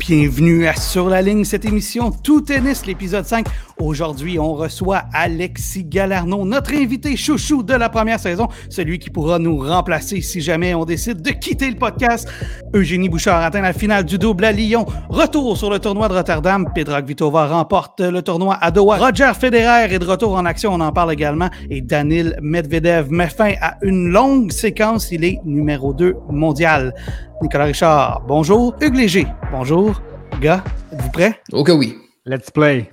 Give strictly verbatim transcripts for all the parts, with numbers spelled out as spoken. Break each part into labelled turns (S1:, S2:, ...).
S1: Bienvenue à Sur la ligne, cette émission Tout Tennis, l'épisode cinq. Aujourd'hui, on reçoit Alexis Galarneau, notre invité chouchou de la première saison, celui qui pourra nous remplacer si jamais on décide de quitter le podcast. Eugénie Bouchard atteint la finale du double à Lyon. Retour sur le tournoi de Rotterdam. Petra Kvitova remporte le tournoi à Doha. Roger Federer est de retour en action, on en parle également. Et Daniil Medvedev met fin à une longue séquence. Il est numéro deux mondial. Nicolas Richard, bonjour. Hugues Léger, bonjour. Gars, êtes-vous prêts?
S2: Ok, oui.
S3: Let's play.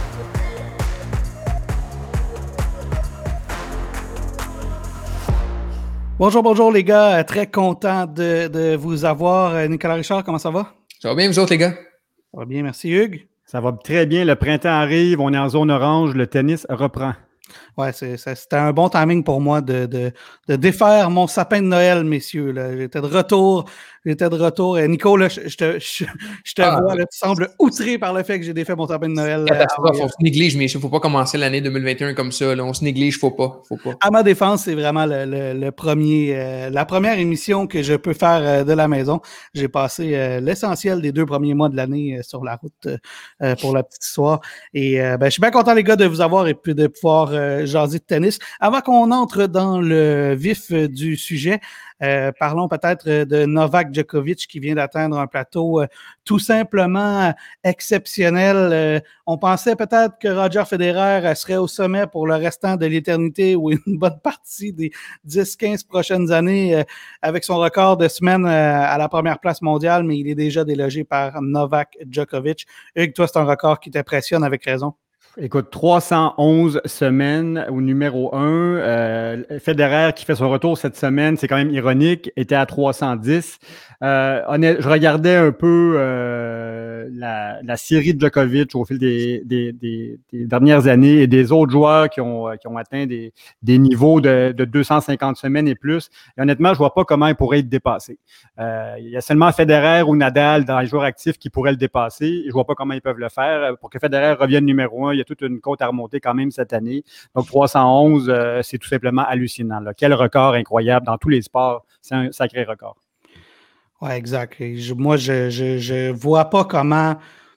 S1: Bonjour, bonjour les gars. Très content de, de vous avoir. Nicolas Richard, comment ça va?
S2: Ça va bien, vous autres, les gars?
S1: Ça va bien, merci Hugues.
S3: Ça va très bien. Le printemps arrive, on est en zone orange, le tennis reprend.
S1: Ouais, c'est, c'est, c'était un bon timing pour moi de, de, de défaire mon sapin de Noël, messieurs. Là. J'étais de retour. J'étais de retour. Et Nico, là, je, je te, je, je te ah, vois, là, tu sembles outré par le fait que j'ai défait mon sapin de Noël.
S2: Catastrophe, on se néglige, mais il ne faut pas commencer l'année deux mille vingt et un comme ça. Là. On se néglige, faut pas, faut pas.
S1: À ma défense, c'est vraiment le, le, le premier, euh, la première émission que je peux faire euh, de la maison. J'ai passé euh, l'essentiel des deux premiers mois de l'année euh, sur la route euh, pour la petite histoire. Et euh, ben, je suis bien content, les gars, de vous avoir et puis de pouvoir euh, jaser de tennis. Avant qu'on entre dans le vif euh, du sujet, Euh, parlons peut-être de Novak Djokovic qui vient d'atteindre un plateau euh, tout simplement exceptionnel. Euh, on pensait peut-être que Roger Federer serait au sommet pour le restant de l'éternité ou une bonne partie des dix quinze prochaines années euh, avec son record de semaine euh, à la première place mondiale, mais il est déjà délogé par Novak Djokovic. Hugues, toi, c'est un record qui t'impressionne avec raison.
S3: Écoute, trois cent onze semaines au numéro un. Euh, Federer qui fait son retour cette semaine, c'est quand même ironique, était à trois cent dix. Euh, honnête, je regardais un peu euh, la, la série de Djokovic au fil des, des, des, des dernières années et des autres joueurs qui ont, qui ont atteint des, des niveaux de, de deux cent cinquante semaines et plus. Et honnêtement, je vois pas comment il pourrait être dépassé. Euh, il y a seulement Federer ou Nadal dans les joueurs actifs qui pourraient le dépasser. Je vois pas comment ils peuvent le faire. Pour que Federer revienne numéro un, il y a toute une côte à remonter quand même cette année. Donc, trois cent onze, euh, c'est tout simplement hallucinant. Là. Quel record incroyable dans tous les sports. C'est un sacré record.
S1: Oui, exact. Je, moi, je, je, je vois pas comment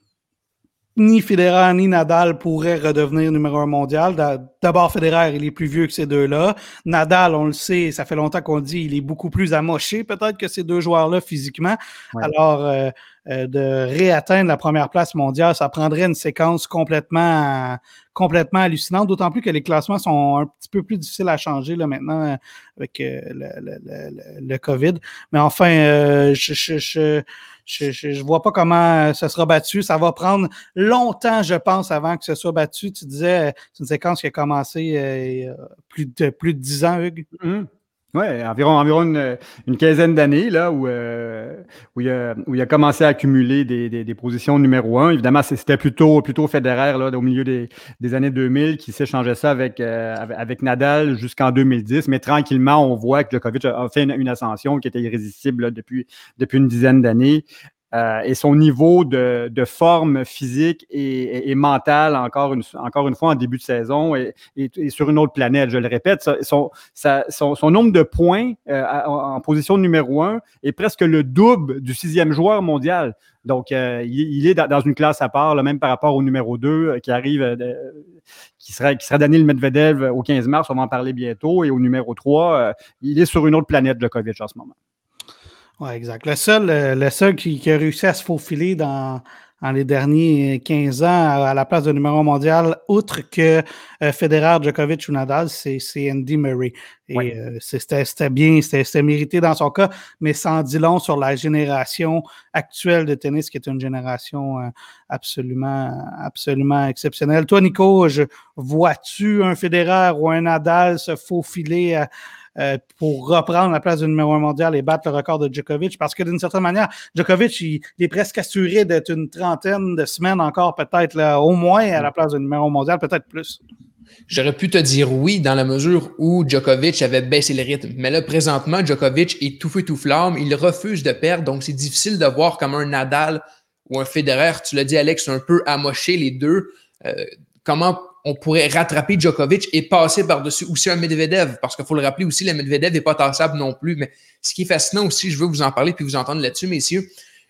S1: ni Federer ni Nadal pourraient redevenir numéro un mondial. D'abord, Federer, il est plus vieux que ces deux-là. Nadal, on le sait, ça fait longtemps qu'on le dit, il est beaucoup plus amoché peut-être que ces deux joueurs-là physiquement. Ouais. Alors, euh, euh, de réatteindre la première place mondiale, ça prendrait une séquence complètement, complètement hallucinante, d'autant plus que les classements sont un petit peu plus difficiles à changer là, maintenant avec euh, le, le, le, le COVID. Mais enfin, euh, je... je, je Je ne vois pas comment ça sera battu. Ça va prendre longtemps, je pense, avant que ce soit battu. Tu disais, c'est une séquence qui a commencé euh, plus de plus de dix ans, Hugues.
S3: Mmh. Oui, environ, environ une, une quinzaine d'années là, où, euh, où, il a, où il a commencé à accumuler des, des, des positions numéro un. Évidemment, c'était plutôt, plutôt Federer là, au milieu des, des années deux mille qui s'échangeait ça avec, euh, avec Nadal jusqu'en deux mille dix. Mais tranquillement, on voit que Djokovic a fait une, une ascension qui était irrésistible là, depuis, depuis une dizaine d'années. Euh, et son niveau de, de forme physique et, et, et mentale, encore une, encore une fois, en début de saison, est, est, est sur une autre planète. Je le répète, son, sa, son, son nombre de points euh, en, en position numéro un est presque le double du sixième joueur mondial. Donc, euh, il, il est dans, dans une classe à part, là, même par rapport au numéro deux euh, qui arrive, euh, qui sera, qui sera Daniil Medvedev au quinze mars, on va en parler bientôt, et au numéro trois, euh, il est sur une autre planète, Djokovic, en ce moment.
S1: Oui, exact. Le seul, le seul qui, qui a réussi à se faufiler dans, dans les derniers quinze ans à, à la place de numéro un mondial, outre que euh, Federer, Djokovic ou Nadal, c'est, c'est Andy Murray. Et oui. euh, c'était, c'était bien, c'était, c'était mérité dans son cas, mais ça en dit long sur la génération actuelle de tennis, qui est une génération euh, absolument, absolument exceptionnelle. Toi, Nico, je, vois-tu un Federer ou un Nadal se faufiler à Euh, pour reprendre la place du numéro un mondial et battre le record de Djokovic? Parce que d'une certaine manière, Djokovic, il, il est presque assuré d'être une trentaine de semaines encore, peut-être, là, au moins à la place du numéro un mondial, peut-être plus.
S2: J'aurais pu te dire oui dans la mesure où Djokovic avait baissé le rythme. Mais là, présentement, Djokovic est tout feu, tout flamme. Il refuse de perdre, donc c'est difficile de voir comme un Nadal ou un Federer, tu l'as dit, Alex, un peu amoché les deux. Euh, comment on pourrait rattraper Djokovic et passer par-dessus aussi un Medvedev, parce qu'il faut le rappeler aussi, le Medvedev n'est pas tassable non plus. Mais ce qui est fascinant aussi, je veux vous en parler puis vous entendre là-dessus, messieurs.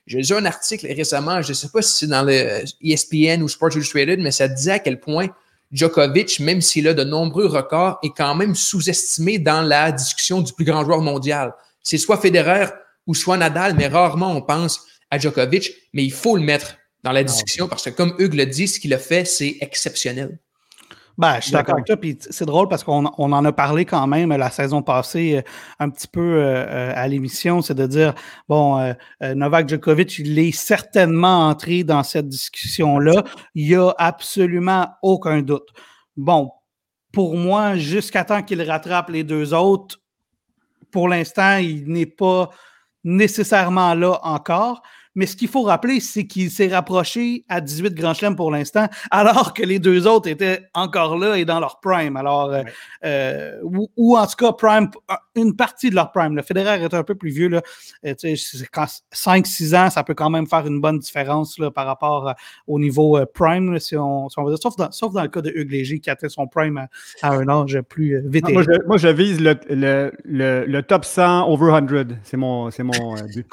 S2: J'ai lu un article récemment, je ne sais pas si c'est dans le E S P N ou Sports Illustrated, mais ça disait à quel point Djokovic, même s'il a de nombreux records, est quand même sous-estimé dans la discussion du plus grand joueur mondial. C'est soit Federer ou soit Nadal, mais rarement on pense à Djokovic, mais il faut le mettre dans la discussion parce que, comme Hugues l'a dit, ce qu'il a fait, c'est exceptionnel.
S1: Ben, je suis d'accord avec toi, puis c'est drôle parce qu'on on en a parlé quand même la saison passée euh, un petit peu euh, à l'émission, c'est de dire, bon, euh, euh, Novak Djokovic, il est certainement entré dans cette discussion-là, il n'y a absolument aucun doute. Bon, pour moi, jusqu'à temps qu'il rattrape les deux autres, pour l'instant, il n'est pas nécessairement là encore. Mais ce qu'il faut rappeler, c'est qu'il s'est rapproché à dix-huit Grand Chelem pour l'instant, alors que les deux autres étaient encore là et dans leur prime. Alors, ouais. euh, ou, ou en tout cas, prime, une partie de leur prime. Le Federer est un peu plus vieux. Là. cinq six ans, ça peut quand même faire une bonne différence là, par rapport à, au niveau euh, prime, là, si, on, si on veut dire. Sauf dans, sauf dans le cas de Hugues Léger, qui atteint son prime à, à un âge plus euh, vétéran.
S3: Moi, je, moi, je vise le, le, le, le top cent over cent. C'est mon, c'est mon euh, but.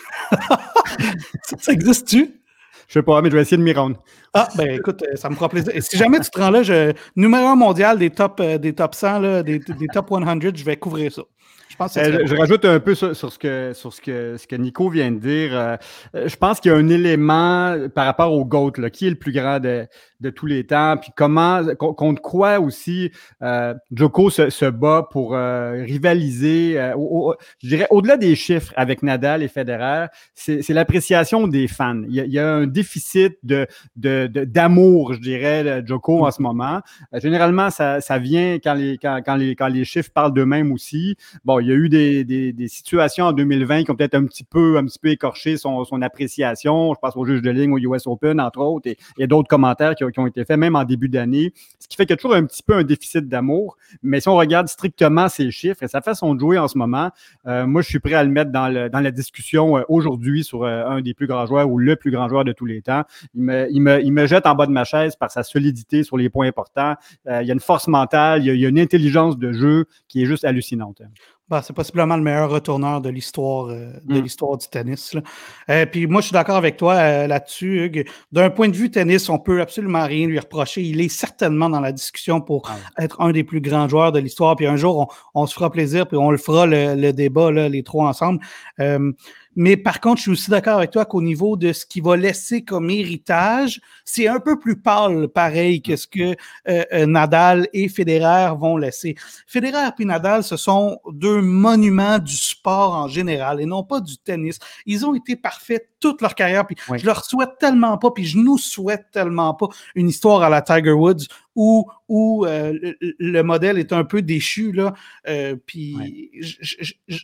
S1: Ça existe-tu?
S3: Je sais pas, mais je vais essayer de m'y rendre.
S1: Ah, ben écoute, ça me fera plaisir. Et si jamais tu te rends là, je, numéro un mondial des top, euh, des top cent, là, des, des top cent, je vais couvrir ça. Je, pense que
S3: euh, je, je rajoute un peu sur, sur, ce, que, sur ce, que, ce que Nico vient de dire. Euh, je pense qu'il y a un élément par rapport au GOAT, là, qui est le plus grand de, de tous les temps, puis comment, contre quoi aussi euh, Djoko se, se bat pour euh, rivaliser, euh, au, au, je dirais, au-delà des chiffres avec Nadal et Federer, c'est, c'est l'appréciation des fans. Il y a, il y a un déficit de, de, de, d'amour, je dirais, de Djoko en ce moment. Euh, généralement, ça, ça vient quand les, quand, quand, les, quand les chiffres parlent d'eux-mêmes aussi. Bon, il y a eu des, des, des situations en deux mille vingt qui ont peut-être un petit peu, un petit peu écorché son, son appréciation. Je pense au juge de ligne au U S Open, entre autres, et, et d'autres commentaires qui, qui ont été faits même en début d'année. Ce qui fait qu'il y a toujours un petit peu un déficit d'amour. Mais si on regarde strictement ces chiffres et sa façon de jouer en ce moment, euh, moi, je suis prêt à le mettre dans, le, dans la discussion euh, aujourd'hui sur euh, un des plus grands joueurs ou le plus grand joueur de tous les temps. Il me, il me, il me jette en bas de ma chaise par sa solidité sur les points importants. Euh, il y a une force mentale, il y a, il y a une intelligence de jeu qui est juste hallucinante.
S1: Ben, c'est possiblement le meilleur retourneur de l'histoire euh, de mm. l'histoire du tennis. Là. Euh, puis moi, je suis d'accord avec toi euh, là-dessus, Hugues. D'un point de vue tennis, on peut absolument rien lui reprocher. Il est certainement dans la discussion pour ah. être un des plus grands joueurs de l'histoire. Puis un jour, on, on se fera plaisir, puis on le fera le, le débat, là, les trois ensemble. Euh, mais par contre, je suis aussi d'accord avec toi qu'au niveau de ce qu'il va laisser comme héritage, c'est un peu plus pâle, pareil, que ce que euh, euh, Nadal et Federer vont laisser. Federer et Nadal, ce sont deux monuments du sport en général et non pas du tennis. Ils ont été parfaits toute leur carrière, puis oui. je leur souhaite tellement pas, puis je nous souhaite tellement pas une histoire à la Tiger Woods où, où euh, le, le modèle est un peu déchu, là, euh, puis oui. je, je, je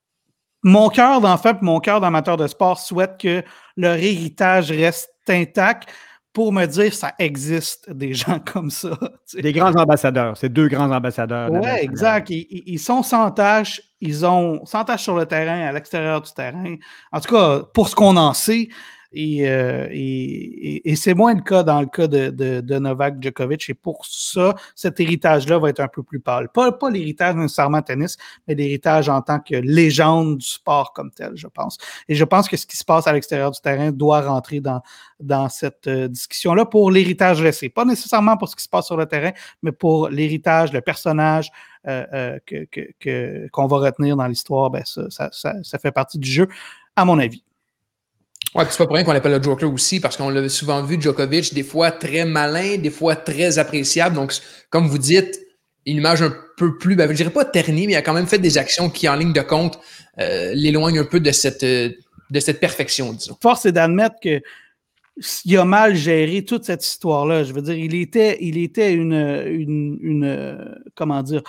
S1: Mon cœur d'enfant et mon cœur d'amateur de sport souhaite que leur héritage reste intact pour me dire ça existe des gens comme ça. T'sais.
S3: Des grands ambassadeurs, c'est deux grands ambassadeurs.
S1: Oui, exact. Ils, ils sont sans tâche, ils ont sans tâche sur le terrain, à l'extérieur du terrain. En tout cas, pour ce qu'on en sait. Et, euh, et, et, et c'est moins le cas dans le cas de, de, de Novak Djokovic. Et pour ça, cet héritage-là va être un peu plus pâle. Pas, pas l'héritage nécessairement tennis, mais l'héritage en tant que légende du sport comme tel, je pense. Et je pense que ce qui se passe à l'extérieur du terrain doit rentrer dans, dans cette euh, discussion-là pour l'héritage laissé. Pas nécessairement pour ce qui se passe sur le terrain, mais pour l'héritage, le personnage euh, euh, que, que, que, qu'on va retenir dans l'histoire. Ben ça, ça, ça, ça fait partie du jeu, à mon avis.
S2: Ouais, puis c'est pas pour rien qu'on l'appelle le Joker aussi, parce qu'on l'a souvent vu, Djokovic, des fois très malin, des fois très appréciable. Donc, comme vous dites, une image un peu plus, ben, je dirais pas ternie, mais il a quand même fait des actions qui, en ligne de compte, euh, l'éloignent un peu de cette, euh, de cette perfection, disons.
S1: Force est d'admettre que il a mal géré toute cette histoire-là. Je veux dire, il était, il était une, une, une comment dire,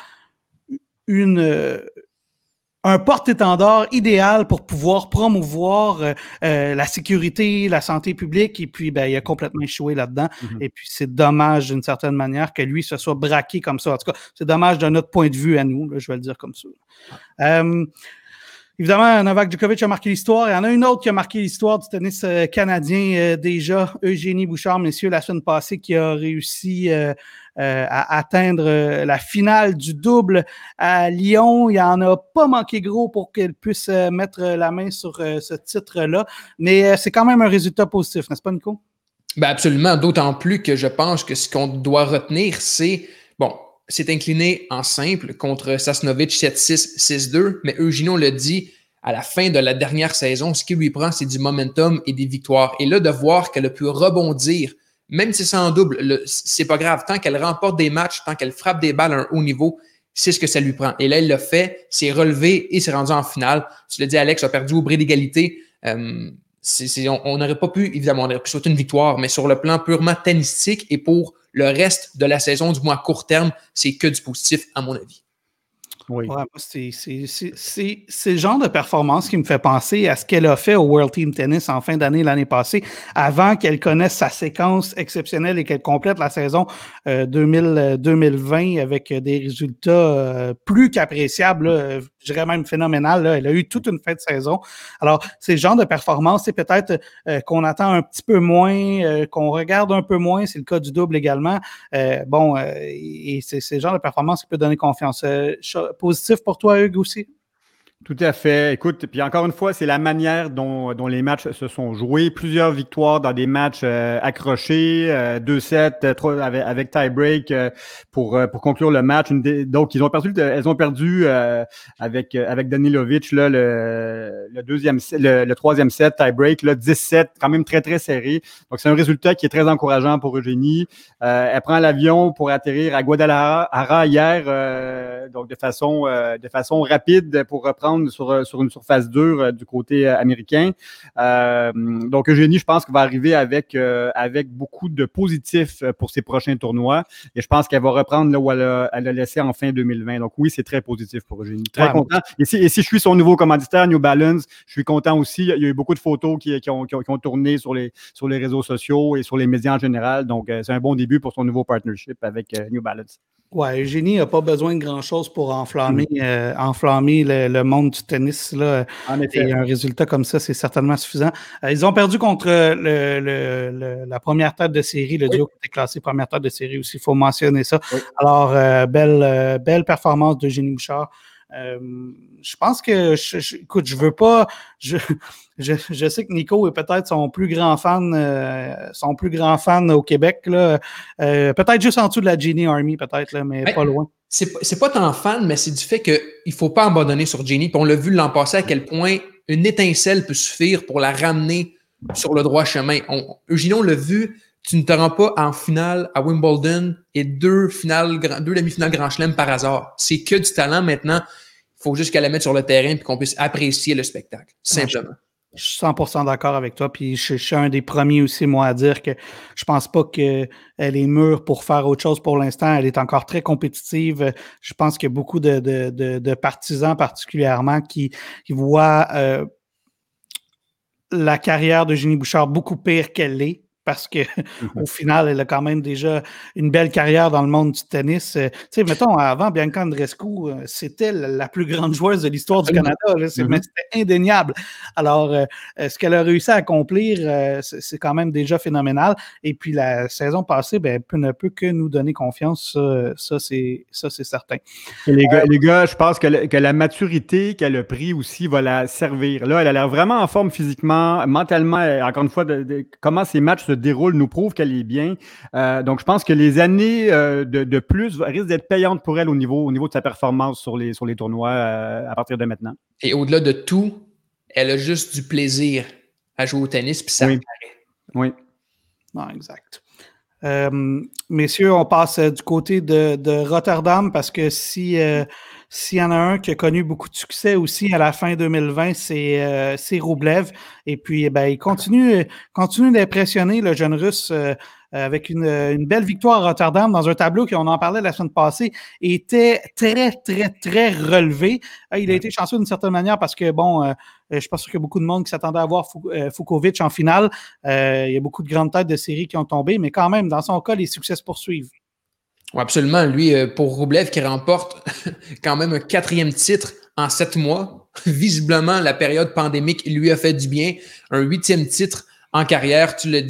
S1: une... un porte-étendard idéal pour pouvoir promouvoir euh, euh, la sécurité, la santé publique, et puis ben, il a complètement échoué là-dedans. Mm-hmm. Et puis c'est dommage d'une certaine manière que lui se soit braqué comme ça. En tout cas, c'est dommage de notre point de vue à nous, là, je vais le dire comme ça. Euh, évidemment, Novak Djokovic a marqué l'histoire. Il y en a une autre qui a marqué l'histoire du tennis euh, canadien euh, déjà, Eugénie Bouchard, messieurs, la semaine passée, qui a réussi... Euh, euh, à atteindre euh, la finale du double à Lyon. Il n'en a pas manqué gros pour qu'elle puisse euh, mettre la main sur euh, ce titre-là. Mais euh, c'est quand même un résultat positif, n'est-ce pas, Nico?
S2: Ben absolument, d'autant plus que je pense que ce qu'on doit retenir, c'est, bon, c'est incliné en simple contre Sasnovich sept six, six deux, mais Eugenio l'a dit, à la fin de la dernière saison, ce qui lui prend, c'est du momentum et des victoires. Et là, de voir qu'elle a pu rebondir, même si c'est en double, le, c'est pas grave. Tant qu'elle remporte des matchs, tant qu'elle frappe des balles à un haut niveau, c'est ce que ça lui prend. Et là, elle l'a fait, s'est relevé et s'est rendu en finale. Tu l'as dit, Alex a perdu au bris d'égalité. Euh, c'est, c'est, on n'aurait pas pu, évidemment, on aurait pu souhaiter une victoire, mais sur le plan purement tennistique et pour le reste de la saison, du moins à court terme, c'est que du positif, à mon avis.
S1: Oui. Ouais, c'est, c'est, c'est, c'est, c'est le genre de performance qui me fait penser à ce qu'elle a fait au World Team Tennis en fin d'année l'année passée, avant qu'elle connaisse sa séquence exceptionnelle et qu'elle complète la saison euh, deux mille, deux mille vingt avec des résultats euh, plus qu'appréciables, là, je dirais même phénoménal. Là. Elle a eu toute une fin de saison. Alors, c'est le genre de performance, c'est peut-être euh, qu'on attend un petit peu moins, euh, qu'on regarde un peu moins, c'est le cas du double également. Euh, bon, euh, et c'est, c'est le genre de performance qui peut donner confiance. Euh, Positif pour toi, Hugues, aussi?
S3: Tout à fait. Écoute, puis encore une fois, c'est la manière dont, dont les matchs se sont joués. Plusieurs victoires dans des matchs euh, accrochés, euh, deux sept, trois avec, avec tie-break euh, pour, euh, pour conclure le match. Une des, donc, ils ont perdu, elles ont perdu euh, avec, avec Danilovic là, le, le deuxième, le, le troisième set, tie-break, là, dix sept, quand même très, très serré. Donc, c'est un résultat qui est très encourageant pour Eugénie. Euh, elle prend l'avion pour atterrir à Guadalajara hier, euh, donc de façon, euh, de façon rapide pour reprendre Sur, sur une surface dure euh, du côté euh, américain. Euh, donc, Eugénie, je pense qu'elle va arriver avec, euh, avec beaucoup de positifs pour ses prochains tournois. Et je pense qu'elle va reprendre là où elle a, elle a laissé en fin deux mille vingt. Donc, oui, c'est très positif pour Eugénie. Très ouais, content. Et si, et si je suis son nouveau commanditaire, New Balance, je suis content aussi. Il y a eu beaucoup de photos qui, qui, ont, qui, ont, qui ont tourné sur les, sur les réseaux sociaux et sur les médias en général. Donc, euh, c'est un bon début pour son nouveau partnership avec euh, New Balance.
S1: Ouais, Eugénie n'a pas besoin de grand-chose pour enflammer, mmh. euh, enflammer le, le monde du tennis. Là. En effet. Et un résultat comme ça, c'est certainement suffisant. Euh, ils ont perdu contre le, le, le, la première tête de série, le oui. duo qui était classé première tête de série aussi, il faut mentionner ça. Oui. Alors, euh, belle, euh, belle performance d'Eugénie Bouchard. Euh, je pense que, je, je, écoute, je veux pas, je, je, je sais que Nico est peut-être son plus grand fan, euh, son plus grand fan au Québec, là, euh, peut-être juste en dessous de la Genie Army, peut-être, là, mais ben, pas loin.
S2: C'est, c'est pas tant fan, mais c'est du fait qu'il ne faut pas abandonner sur Genie. Puis on l'a vu l'an passé à quel point une étincelle peut suffire pour la ramener sur le droit chemin. On, Eugénie, on l'a vu, tu ne te rends pas en finale à Wimbledon et deux, finales, deux demi-finales Grand Chelem par hasard. C'est que du talent maintenant. Il faut juste qu'elle la mette sur le terrain et qu'on puisse apprécier le spectacle, simplement.
S1: Je suis cent pour cent d'accord avec toi. Puis je, je suis un des premiers aussi, moi, à dire que je pense pas qu'elle est mûre pour faire autre chose pour l'instant. Elle est encore très compétitive. Je pense qu'il y a beaucoup de, de, de, de partisans particulièrement qui, qui voient euh, la carrière de Eugénie Bouchard beaucoup pire qu'elle l'est. Parce que mm-hmm. au final, elle a quand même déjà une belle carrière dans le monde du tennis. Euh, tu sais, mettons, avant, Bianca Andreescu, euh, c'était la, la plus grande joueuse de l'histoire du Canada. Là, c'est, mm-hmm. Mais c'était indéniable. Alors, euh, ce qu'elle a réussi à accomplir, euh, c'est, c'est quand même déjà phénoménal. Et puis, la saison passée, ben, elle ne peut que nous donner confiance. Ça, ça, c'est, ça c'est certain.
S3: Et les, gars, euh, les gars, je pense que, le, que la maturité qu'elle a pris aussi va la servir. Là, elle a l'air vraiment en forme physiquement, mentalement. Encore une fois, de, de, comment ces matchs se déroule nous prouve qu'elle est bien. Euh, donc, je pense que les années euh, de, de plus risquent d'être payantes pour elle au niveau, au niveau de sa performance sur les, sur les tournois euh, à partir de maintenant.
S2: Et au-delà de tout, elle a juste du plaisir à jouer au tennis, puis ça
S3: oui.
S2: paraît.
S3: Oui.
S1: Non, exact. Euh, messieurs, on passe euh, du côté de, de Rotterdam parce que si euh, s'il y en a un qui a connu beaucoup de succès aussi à la fin deux mille vingt, c'est, euh, c'est Roublev. Et puis, ben, il continue, continue d'impressionner le jeune Russe euh, avec une, une belle victoire à Rotterdam dans un tableau qu'on en parlait la semaine passée, était très, très, très relevé. Il a été chanceux d'une certaine manière parce que, bon, euh, je suis pas sûr qu'il y a beaucoup de monde qui s'attendait à voir Fucsovics en finale. Euh, il y a beaucoup de grandes têtes de série qui ont tombé, mais quand même, dans son cas, les succès se poursuivent.
S2: Oui, absolument. Lui, pour Roublev, qui remporte quand même un quatrième titre en sept mois, visiblement, la période pandémique lui a fait du bien. Un huitième titre en carrière, tu l'as dit.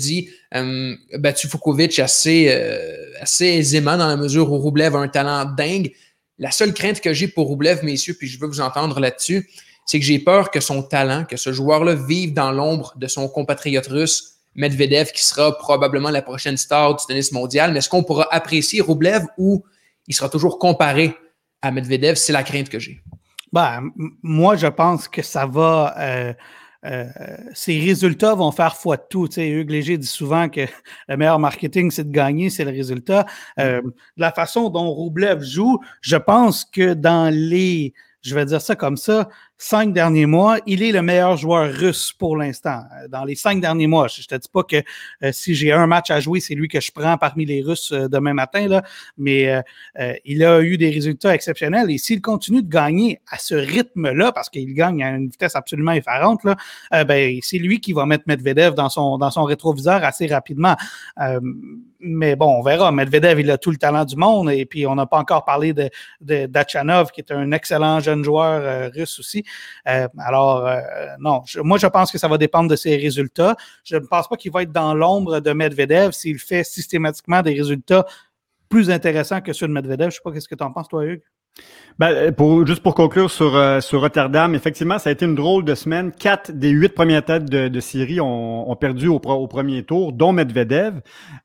S2: euh, battu Fucovich assez, euh, assez aisément dans la mesure où Roublev a un talent dingue. La seule crainte que j'ai pour Roublev, messieurs, puis je veux vous entendre là-dessus, c'est que j'ai peur que son talent, que ce joueur-là vive dans l'ombre de son compatriote russe, Medvedev, qui sera probablement la prochaine star du tennis mondial. Mais est-ce qu'on pourra apprécier Roublev ou il sera toujours comparé à Medvedev? C'est la crainte que j'ai.
S1: Ben, m- moi, je pense que ça va... Euh, euh, ces résultats vont faire foi de tout. Tu sais, Hugues Léger dit souvent que le meilleur marketing, c'est de gagner, c'est le résultat. Euh, de la façon dont Roublev joue, je pense que dans les... Je vais dire ça comme ça, cinq derniers mois, il est le meilleur joueur russe pour l'instant. Dans les cinq derniers mois, je ne te dis pas que euh, si j'ai un match à jouer, c'est lui que je prends parmi les Russes euh, demain matin, là, mais euh, euh, il a eu des résultats exceptionnels et s'il continue de gagner à ce rythme-là, parce qu'il gagne à une vitesse absolument effarante, là, euh, ben, c'est lui qui va mettre Medvedev dans son, dans son rétroviseur assez rapidement. Euh, mais bon, on verra. Medvedev, il a tout le talent du monde et puis on n'a pas encore parlé de, de Dachanov, qui est un excellent jeune joueur euh, russe aussi. Euh, alors, euh, non, je, moi, je pense que ça va dépendre de ses résultats. Je ne pense pas qu'il va être dans l'ombre de Medvedev s'il fait systématiquement des résultats plus intéressants que ceux de Medvedev. Je ne sais pas, qu'est-ce que tu en penses, toi, Hugues?
S3: Ben, pour, juste pour conclure sur, euh, sur Rotterdam, effectivement, ça a été une drôle de semaine. Quatre des huit premières têtes de, de série ont, ont perdu au, au premier tour, dont Medvedev.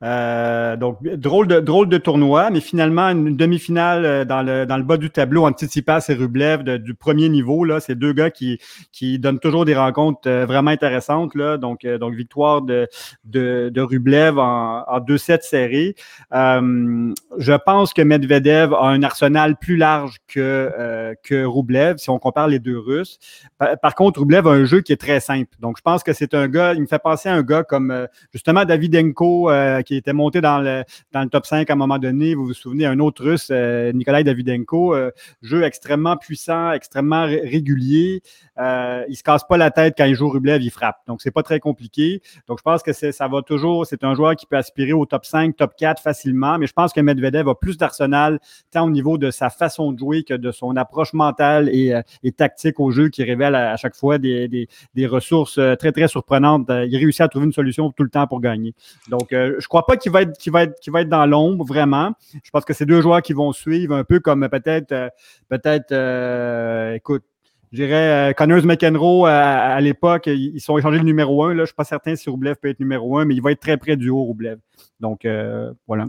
S3: Euh, donc, drôle de, drôle de tournoi, mais finalement, une demi-finale dans le, dans le bas du tableau, Tsitsipas et Rublev de, du premier niveau. Là, c'est deux gars qui, qui donnent toujours des rencontres vraiment intéressantes. Là, donc, euh, donc victoire de, de, de Rublev en, en deux sets serrés. Euh, je pense que Medvedev a un arsenal plus large que, euh, que Roublev, si on compare les deux Russes. Par, par contre, Roublev a un jeu qui est très simple. Donc, je pense que c'est un gars, il me fait penser à un gars comme, euh, justement, Davydenko, euh, qui était monté dans le, dans le top cinq à un moment donné. Vous vous souvenez, un autre Russe, euh, Nikolai Davydenko, euh, jeu extrêmement puissant, extrêmement ré- régulier. Euh, il se casse pas la tête quand il joue Rublev, il frappe. Donc, c'est pas très compliqué. Donc, je pense que c'est, ça va toujours, c'est un joueur qui peut aspirer au top cinq, top quatre facilement, mais je pense que Medvedev a plus d'arsenal, tant au niveau de sa façon de jouer que de son approche mentale et, euh, et tactique au jeu qui révèle à, à chaque fois des, des, des ressources euh, très, très surprenantes. Euh, il réussit à trouver une solution tout le temps pour gagner. Donc, euh, je crois pas qu'il va être, qu'il va être, qu'il va être dans l'ombre, vraiment. Je pense que c'est deux joueurs qui vont suivre un peu comme peut-être, euh, peut-être, euh, écoute, je dirais, euh, Connors McEnroe, à, à l'époque, ils sont échangés le numéro un. Là. Je ne suis pas certain si Roublev peut être numéro un, mais il va être très près du haut, Roublev. Donc, euh, voilà.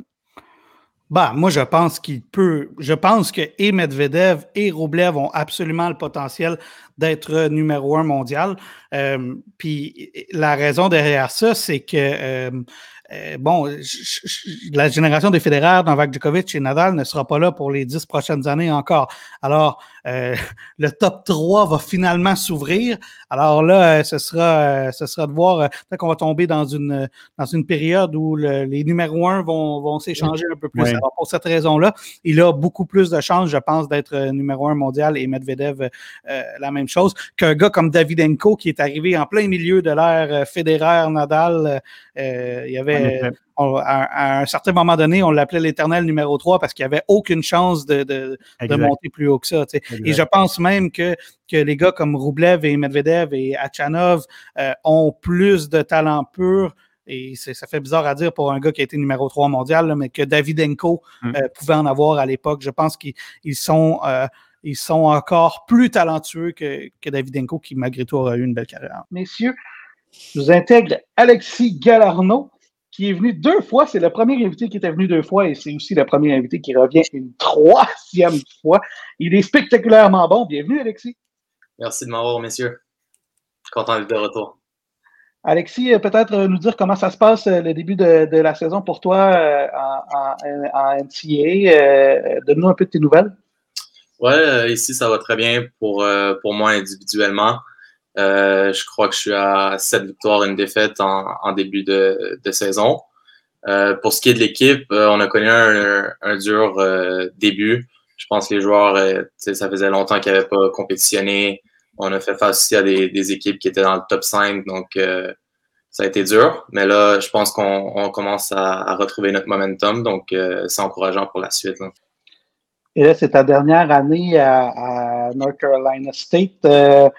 S1: Ben, moi, je pense qu'il peut. Je pense que et Medvedev et Roublev ont absolument le potentiel d'être numéro un mondial. Euh, puis la raison derrière ça, c'est que euh, euh, bon, je, je, la génération des Federer, Novak Djokovic et Nadal ne sera pas là pour les dix prochaines années encore. Alors, euh, le top trois va finalement s'ouvrir. Alors là, euh, ce sera, euh, ce sera de voir, euh, peut-être qu'on va tomber dans une, dans une période où le, les numéros un vont, vont s'échanger un peu plus. Oui. Alors, pour cette raison-là, il a beaucoup plus de chances, je pense, d'être numéro un mondial et Medvedev, euh, la même chose, qu'un gars comme Davydenko qui est arrivé en plein milieu de l'ère Federer, Nadal. Euh, il y avait, on, à, à un certain moment donné, on l'appelait l'éternel numéro trois parce qu'il n'y avait aucune chance de, de, de monter plus haut que ça. Et je pense même que, que les gars comme Roublev et Medvedev et Achanov euh, ont plus de talent pur. Et ça fait bizarre à dire pour un gars qui a été numéro trois mondial, là, mais que Davydenko mm. euh, pouvait en avoir à l'époque. Je pense qu'ils ils sont, euh, ils sont encore plus talentueux que, que Davydenko, qui malgré tout aura eu une belle carrière.
S4: Messieurs, je vous intègre Alexis Galarneau, qui est venu deux fois. C'est le premier invité qui était venu deux fois et c'est aussi le premier invité qui revient une troisième fois. Il est spectaculairement bon. Bienvenue, Alexis.
S5: Merci de m'avoir, messieurs. Content d'être de retour.
S4: Alexis, peut-être nous dire comment ça se passe le début de, de la saison pour toi euh, en, en, en N C A A. Euh, donne-nous un peu de tes nouvelles.
S5: Oui, euh, ici, ça va très bien pour, euh, pour moi individuellement. Euh, je crois que je suis à sept victoires et une défaite en, en début de, de saison. Euh, pour ce qui est de l'équipe, euh, on a connu un, un dur euh, début. Je pense que les joueurs, euh, ça faisait longtemps qu'ils n'avaient pas compétitionné. On a fait face aussi à des, des équipes qui étaient dans le top cinq, donc euh, ça a été dur. Mais là, je pense qu'on on commence à, à retrouver notre momentum, donc euh, c'est encourageant pour la suite. Là.
S4: Et là, c'est ta dernière année à, à North Carolina State. Euh,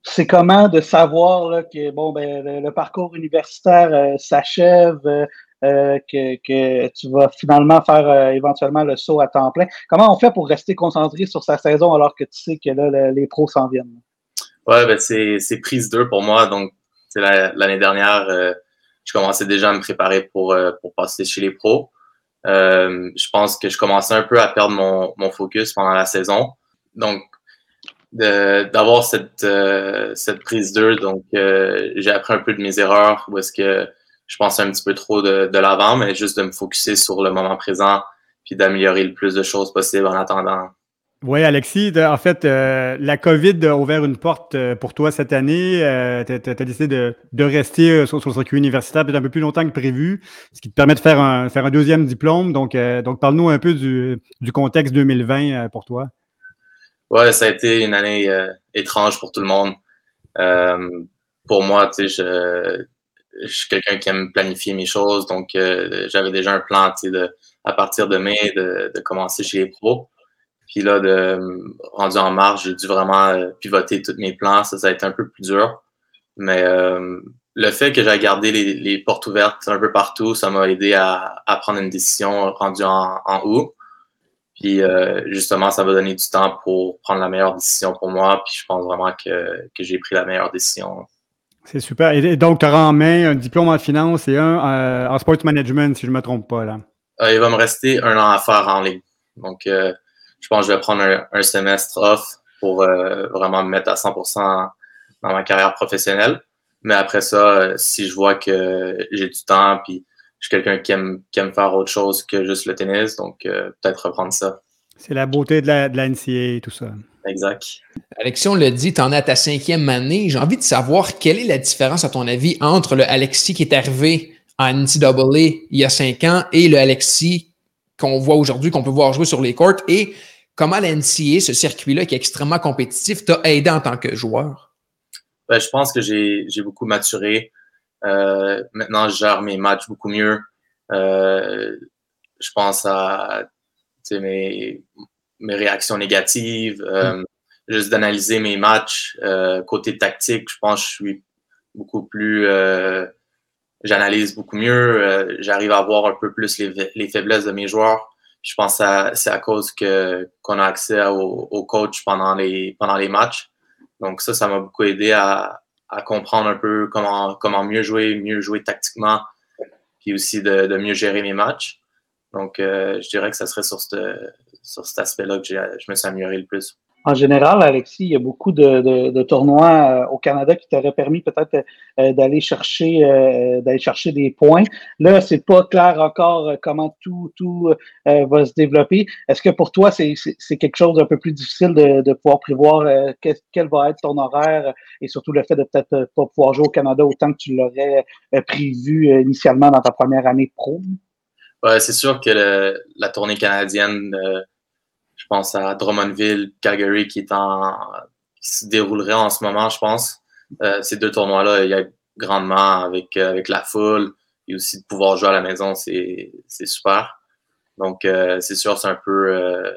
S4: c'est comment de savoir là, que bon, ben, le, le parcours universitaire euh, s'achève, euh, euh, que, que tu vas finalement faire euh, éventuellement le saut à temps plein. Comment on fait pour rester concentré sur sa saison alors que tu sais que là, le, les pros s'en viennent?
S5: Ouais, ben c'est, c'est prise deux pour moi. Donc, la, l'année dernière, euh, je commençais déjà à me préparer pour, euh, pour passer chez les pros. Euh, je pense que je commençais un peu à perdre mon, mon focus pendant la saison. Donc, de, d'avoir cette, euh, cette prise deux, donc euh, j'ai appris un peu de mes erreurs, où est-ce que je pensais un petit peu trop de, de l'avant, mais juste de me focuser sur le moment présent, puis d'améliorer le plus de choses possible en attendant.
S3: Oui, Alexis, en fait, euh, la COVID a ouvert une porte euh, pour toi cette année. Euh, tu as décidé de, de rester euh, sur, sur le circuit universitaire peut-être un peu plus longtemps que prévu, ce qui te permet de faire un, faire un deuxième diplôme. Donc, euh, donc parle-nous un peu du, du contexte deux mille vingt euh, pour toi.
S5: Ouais, ça a été une année euh, étrange pour tout le monde. Euh, pour moi, tu sais, je, je suis quelqu'un qui aime planifier mes choses, donc euh, j'avais déjà un plan, tu sais, de, à partir de mai, de, de commencer chez les pros. Puis là, de, rendu en mars, j'ai dû vraiment euh, pivoter tous mes plans. Ça, ça a été un peu plus dur. Mais euh, le fait que j'ai gardé les, les portes ouvertes un peu partout, ça m'a aidé à, à prendre une décision rendue en, en août. Puis euh, justement, ça va donner du temps pour prendre la meilleure décision pour moi. Puis je pense vraiment que, que j'ai pris la meilleure décision.
S3: C'est super. Et donc, tu auras en main un diplôme en finance et un euh, en sports management, si je ne me trompe pas, là.
S5: Euh, il va me rester un an à faire en ligne. Donc, euh, je pense que je vais prendre un, un semestre off pour euh, vraiment me mettre à cent pour cent dans ma carrière professionnelle. Mais après ça, euh, si je vois que j'ai du temps, puis je suis quelqu'un qui aime, qui aime faire autre chose que juste le tennis, donc euh, peut-être reprendre ça.
S3: C'est la beauté de la, de la N C A A et tout ça.
S5: Exact.
S2: Alexis, on l'a dit, tu en es à ta cinquième année. J'ai envie de savoir quelle est la différence, à ton avis, entre le Alexis qui est arrivé en N C A A il y a cinq ans et le Alexis qu'on voit aujourd'hui, qu'on peut voir jouer sur les courts, et comment la N C A A, ce circuit-là qui est extrêmement compétitif, t'a aidé en tant que joueur?
S5: Ben, je pense que j'ai, j'ai beaucoup maturé. Euh, maintenant, je gère mes matchs beaucoup mieux. Euh, je pense à mes, mes réactions négatives, euh, mm. juste d'analyser mes matchs. Euh, côté tactique, je pense que je suis beaucoup plus... Euh, j'analyse beaucoup mieux. Euh, j'arrive à voir un peu plus les, les faiblesses de mes joueurs. Je pense que c'est à cause que, qu'on a accès au, au coach pendant les, pendant les matchs. Donc ça, ça m'a beaucoup aidé à, à comprendre un peu comment, comment mieux jouer, mieux jouer tactiquement, puis aussi de, de mieux gérer mes matchs. Donc, euh, je dirais que ça serait sur, cette, sur cet aspect-là que j'ai, je me suis amélioré le plus.
S4: En général, Alexis, il y a beaucoup de, de, de tournois euh, au Canada qui t'auraient permis peut-être euh, d'aller chercher euh, d'aller chercher des points. Là, c'est pas clair encore euh, comment tout tout euh, va se développer. Est-ce que pour toi, c'est, c'est, c'est quelque chose d'un peu plus difficile de, de pouvoir prévoir euh, quel, quel va être ton horaire et surtout le fait de peut-être pas pouvoir jouer au Canada autant que tu l'aurais euh, prévu euh, initialement dans ta première année pro?
S5: Ouais, c'est sûr que le, la tournée canadienne, euh, je pense à Drummondville, Calgary, qui est en, qui se déroulerait en ce moment, je pense. Euh, ces deux tournois-là, il y a grandement avec, avec la foule et aussi de pouvoir jouer à la maison, c'est, c'est super. Donc, euh, c'est sûr, c'est un peu, euh,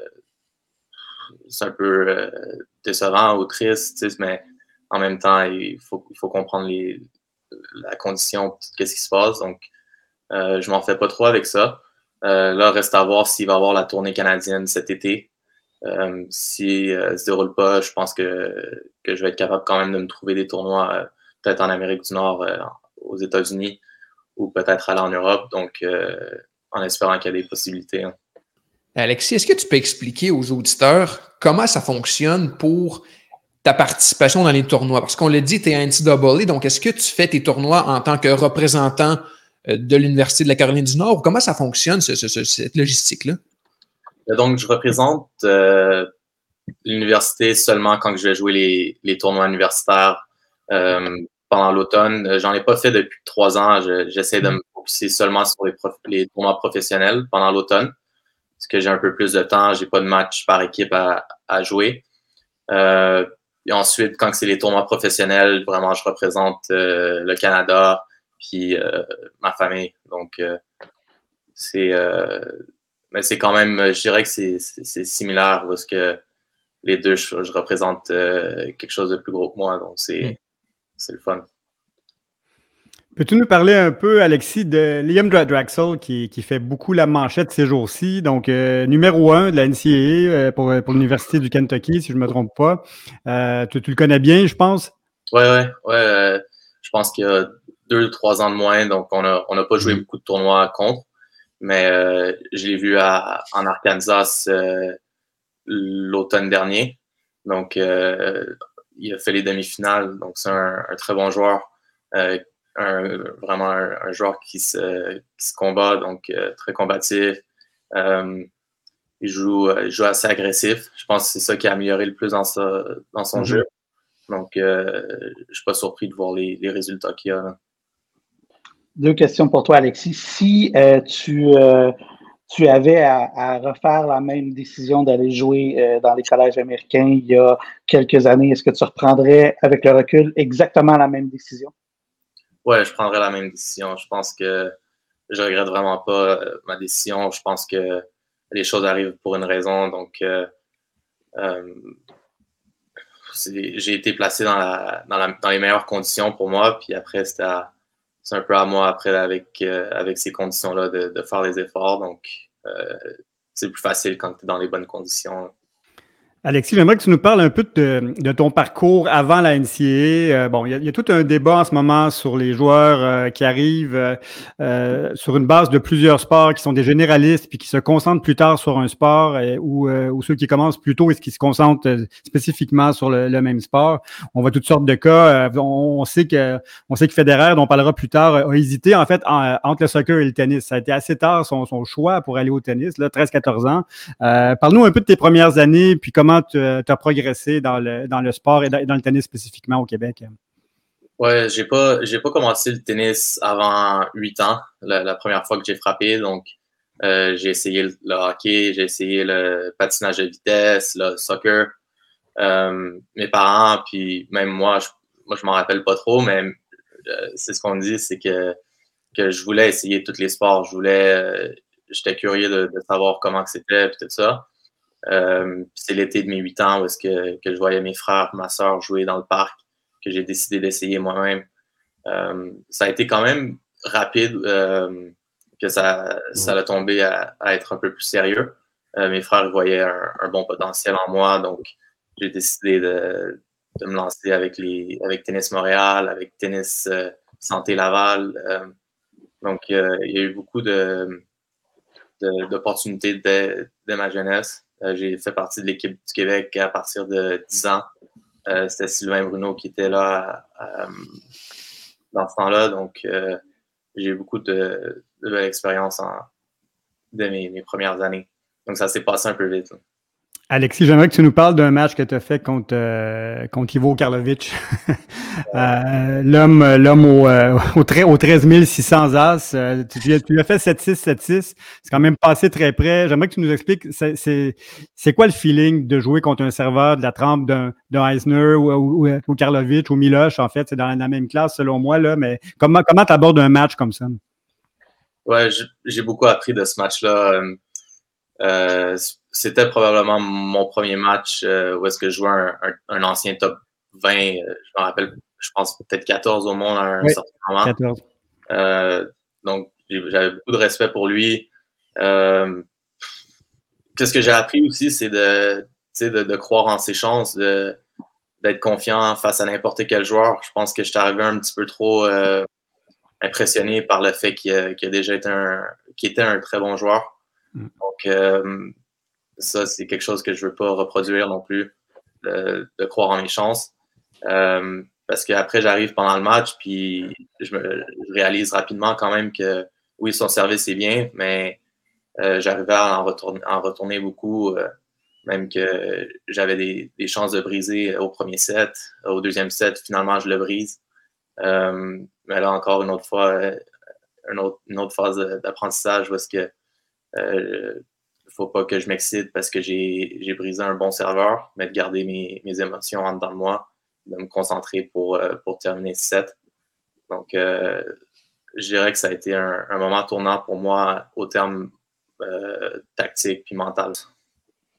S5: c'est un peu euh, décevant ou triste, mais en même temps, il faut, il faut comprendre les, la condition, qu'est-ce qui se passe. Donc, euh, je m'en fais pas trop avec ça. Euh, là, reste à voir s'il va y avoir la tournée canadienne cet été. Euh, si euh, ça se déroule pas, je pense que, que je vais être capable quand même de me trouver des tournois, euh, peut-être en Amérique du Nord, euh, aux États-Unis, ou peut-être aller en Europe. Donc, euh, en espérant qu'il y a des possibilités. Hein.
S2: Alexis, est-ce que tu peux expliquer aux auditeurs comment ça fonctionne pour ta participation dans les tournois? Parce qu'on l'a dit, tu es à N C A A, donc est-ce que tu fais tes tournois en tant que représentant de l'Université de la Caroline du Nord? Comment ça fonctionne, ce, ce, cette logistique-là?
S5: Donc, je représente euh, l'université seulement quand je vais jouer les, les tournois universitaires euh, pendant l'automne. J'en ai pas fait depuis trois ans. Je, j'essaie de me focuser seulement sur les, prof, les tournois professionnels pendant l'automne, parce que j'ai un peu plus de temps. J'ai pas de match par équipe à, à jouer. Euh, et ensuite, quand c'est les tournois professionnels, vraiment, je représente euh, le Canada puis euh, ma famille. Donc, euh, c'est... Euh, mais c'est quand même, je dirais que c'est, c'est, c'est similaire parce que les deux, je, je représente euh, quelque chose de plus gros que moi. Donc, c'est,
S2: Mm.
S5: c'est le fun.
S3: Peux-tu nous parler un peu, Alexis, de Liam Draxel, qui, qui fait beaucoup la manchette ces jours-ci, donc euh, numéro un de la N C A A euh, pour, pour l'Université du Kentucky, si je ne me trompe pas. Euh, tu, tu le connais bien, je pense?
S5: Oui, oui. Ouais, euh, je pense qu'il y a deux ou trois ans de moins, donc on n'a on a pas joué
S3: Mm.
S5: beaucoup de tournois contre, mais euh, je l'ai vu à, en Arkansas euh, l'automne dernier. Donc, euh, il a fait les demi-finales, donc c'est un, un très bon joueur. Euh, Un, vraiment un, un joueur qui se, qui se combat, donc euh, très combatif. Euh, il, joue, il joue assez agressif. Je pense que c'est ça qui a amélioré le plus dans, sa, dans son
S3: Mm-hmm.
S5: jeu. Donc, euh, je ne suis pas surpris de voir les, les résultats qu'il a. Là.
S4: Deux questions pour toi, Alexis. Si euh, tu, euh, tu avais à, à refaire la même décision d'aller jouer euh, dans les collèges américains il y a quelques années, est-ce que tu reprendrais, avec le recul, exactement la même décision?
S5: Ouais, je prendrais la même décision. Je pense que je regrette vraiment pas euh, ma décision. Je pense que les choses arrivent pour une raison. Donc, euh, euh, j'ai été placé dans, la, dans, la, dans les meilleures conditions pour moi. Puis après, c'était à, c'est un peu à moi, après, avec, euh, avec ces conditions-là, de, de faire les efforts. Donc, euh, c'est plus facile quand tu es dans les bonnes conditions.
S3: Alexis, j'aimerais que tu nous parles un peu de, de ton parcours avant la N C A A. Euh, bon, il y, a, il y a tout un débat en ce moment sur les joueurs euh, qui arrivent euh, euh, sur une base de plusieurs sports, qui sont des généralistes, puis qui se concentrent plus tard sur un sport, euh, ou, euh, ou ceux qui commencent plus tôt et qui se concentrent euh, spécifiquement sur le, le même sport. On voit toutes sortes de cas. Euh, on, on sait que on sait que Federer, dont on parlera plus tard, a hésité en fait en, entre le soccer et le tennis. Ça a été assez tard son, son choix pour aller au tennis, là, treize quatorze ans. Euh, parle-nous un peu de tes premières années, puis comment tu as progressé dans le, dans le sport et dans, dans le tennis spécifiquement au Québec?
S5: Ouais, j'ai pas, j'ai pas commencé le tennis avant huit ans, la, la première fois que j'ai frappé. Donc, euh, j'ai essayé le, le hockey, j'ai essayé le patinage de vitesse, le soccer. Euh, mes parents, puis même moi, je, moi, je m'en rappelle pas trop, mais euh, c'est ce qu'on dit, c'est que, que je voulais essayer tous les sports. Je voulais, euh, j'étais curieux de, de savoir comment c'était, puis tout ça. Euh, c'est l'été de mes huit ans où est-ce que, que je voyais mes frères, ma soeur jouer dans le parc, que j'ai décidé d'essayer moi-même. Euh, ça a été quand même rapide euh, que ça, ça a tombé à, à être un peu plus sérieux. Euh, mes frères voyaient un, un bon potentiel en moi, donc j'ai décidé de, de me lancer avec, les, avec Tennis Montréal, avec Tennis euh, Santé Laval. Euh, donc, euh, il y a eu beaucoup de, de, d'opportunités dès, dès ma jeunesse. Euh, j'ai fait partie de l'équipe du Québec à partir de dix ans. Euh, c'était Sylvain Bruno qui était là euh, dans ce temps-là. Donc, euh, j'ai eu beaucoup de, de belles expériences en, de mes, mes premières années. Donc, ça s'est passé un peu vite. Là.
S3: Alexis, j'aimerais que tu nous parles d'un match que tu as fait contre, euh, contre Ivo Karlovic. euh, l'homme l'homme au, euh, au, au treize mille six cents as. Euh, tu, tu l'as fait sept six, sept six. C'est quand même passé très près. J'aimerais que tu nous expliques, c'est, c'est, c'est quoi le feeling de jouer contre un serveur de la trempe d'un, d'un Eisner ou, ou, ou, ou Karlovic ou Miloš, en fait. C'est dans la même classe, selon moi, là. Mais comment comment tu abordes un match comme ça?
S5: Ouais, j'ai beaucoup appris de ce match-là. Euh, c'était probablement mon premier match euh, où est-ce que je jouais un, un, un ancien top vingt. Euh, je me rappelle, je pense peut-être quatorze au monde à un
S3: oui,
S5: certain moment.
S3: quatorze.
S5: Euh, donc, j'avais beaucoup de respect pour lui. Euh, qu'est-ce que j'ai appris aussi, c'est de, de, de croire en ses chances, de, d'être confiant face à n'importe quel joueur. Je pense que je suis arrivé un petit peu trop euh, impressionné par le fait qu'il a, qu'il a déjà été un, qu'il était un très bon joueur. Mm. Donc, euh, ça, c'est quelque chose que je ne veux pas reproduire non plus, de, de croire en mes chances. Euh, parce qu'après, j'arrive pendant le match, puis je, me, je réalise rapidement quand même que oui, son service est bien, mais euh, j'arrivais à en retourner, en retourner beaucoup, euh, même que j'avais des, des chances de briser au premier set. Au deuxième set, finalement, je le brise. Euh, mais là, encore une autre fois, une autre, une autre phase d'apprentissage où est-ce que euh, faut pas que je m'excite parce que j'ai, j'ai brisé un bon serveur, mais de garder mes, mes émotions en dedans de moi, de me concentrer pour, euh, pour terminer ce set. Donc, euh, je dirais que ça a été un, un moment tournant pour moi au terme euh, tactique puis mental.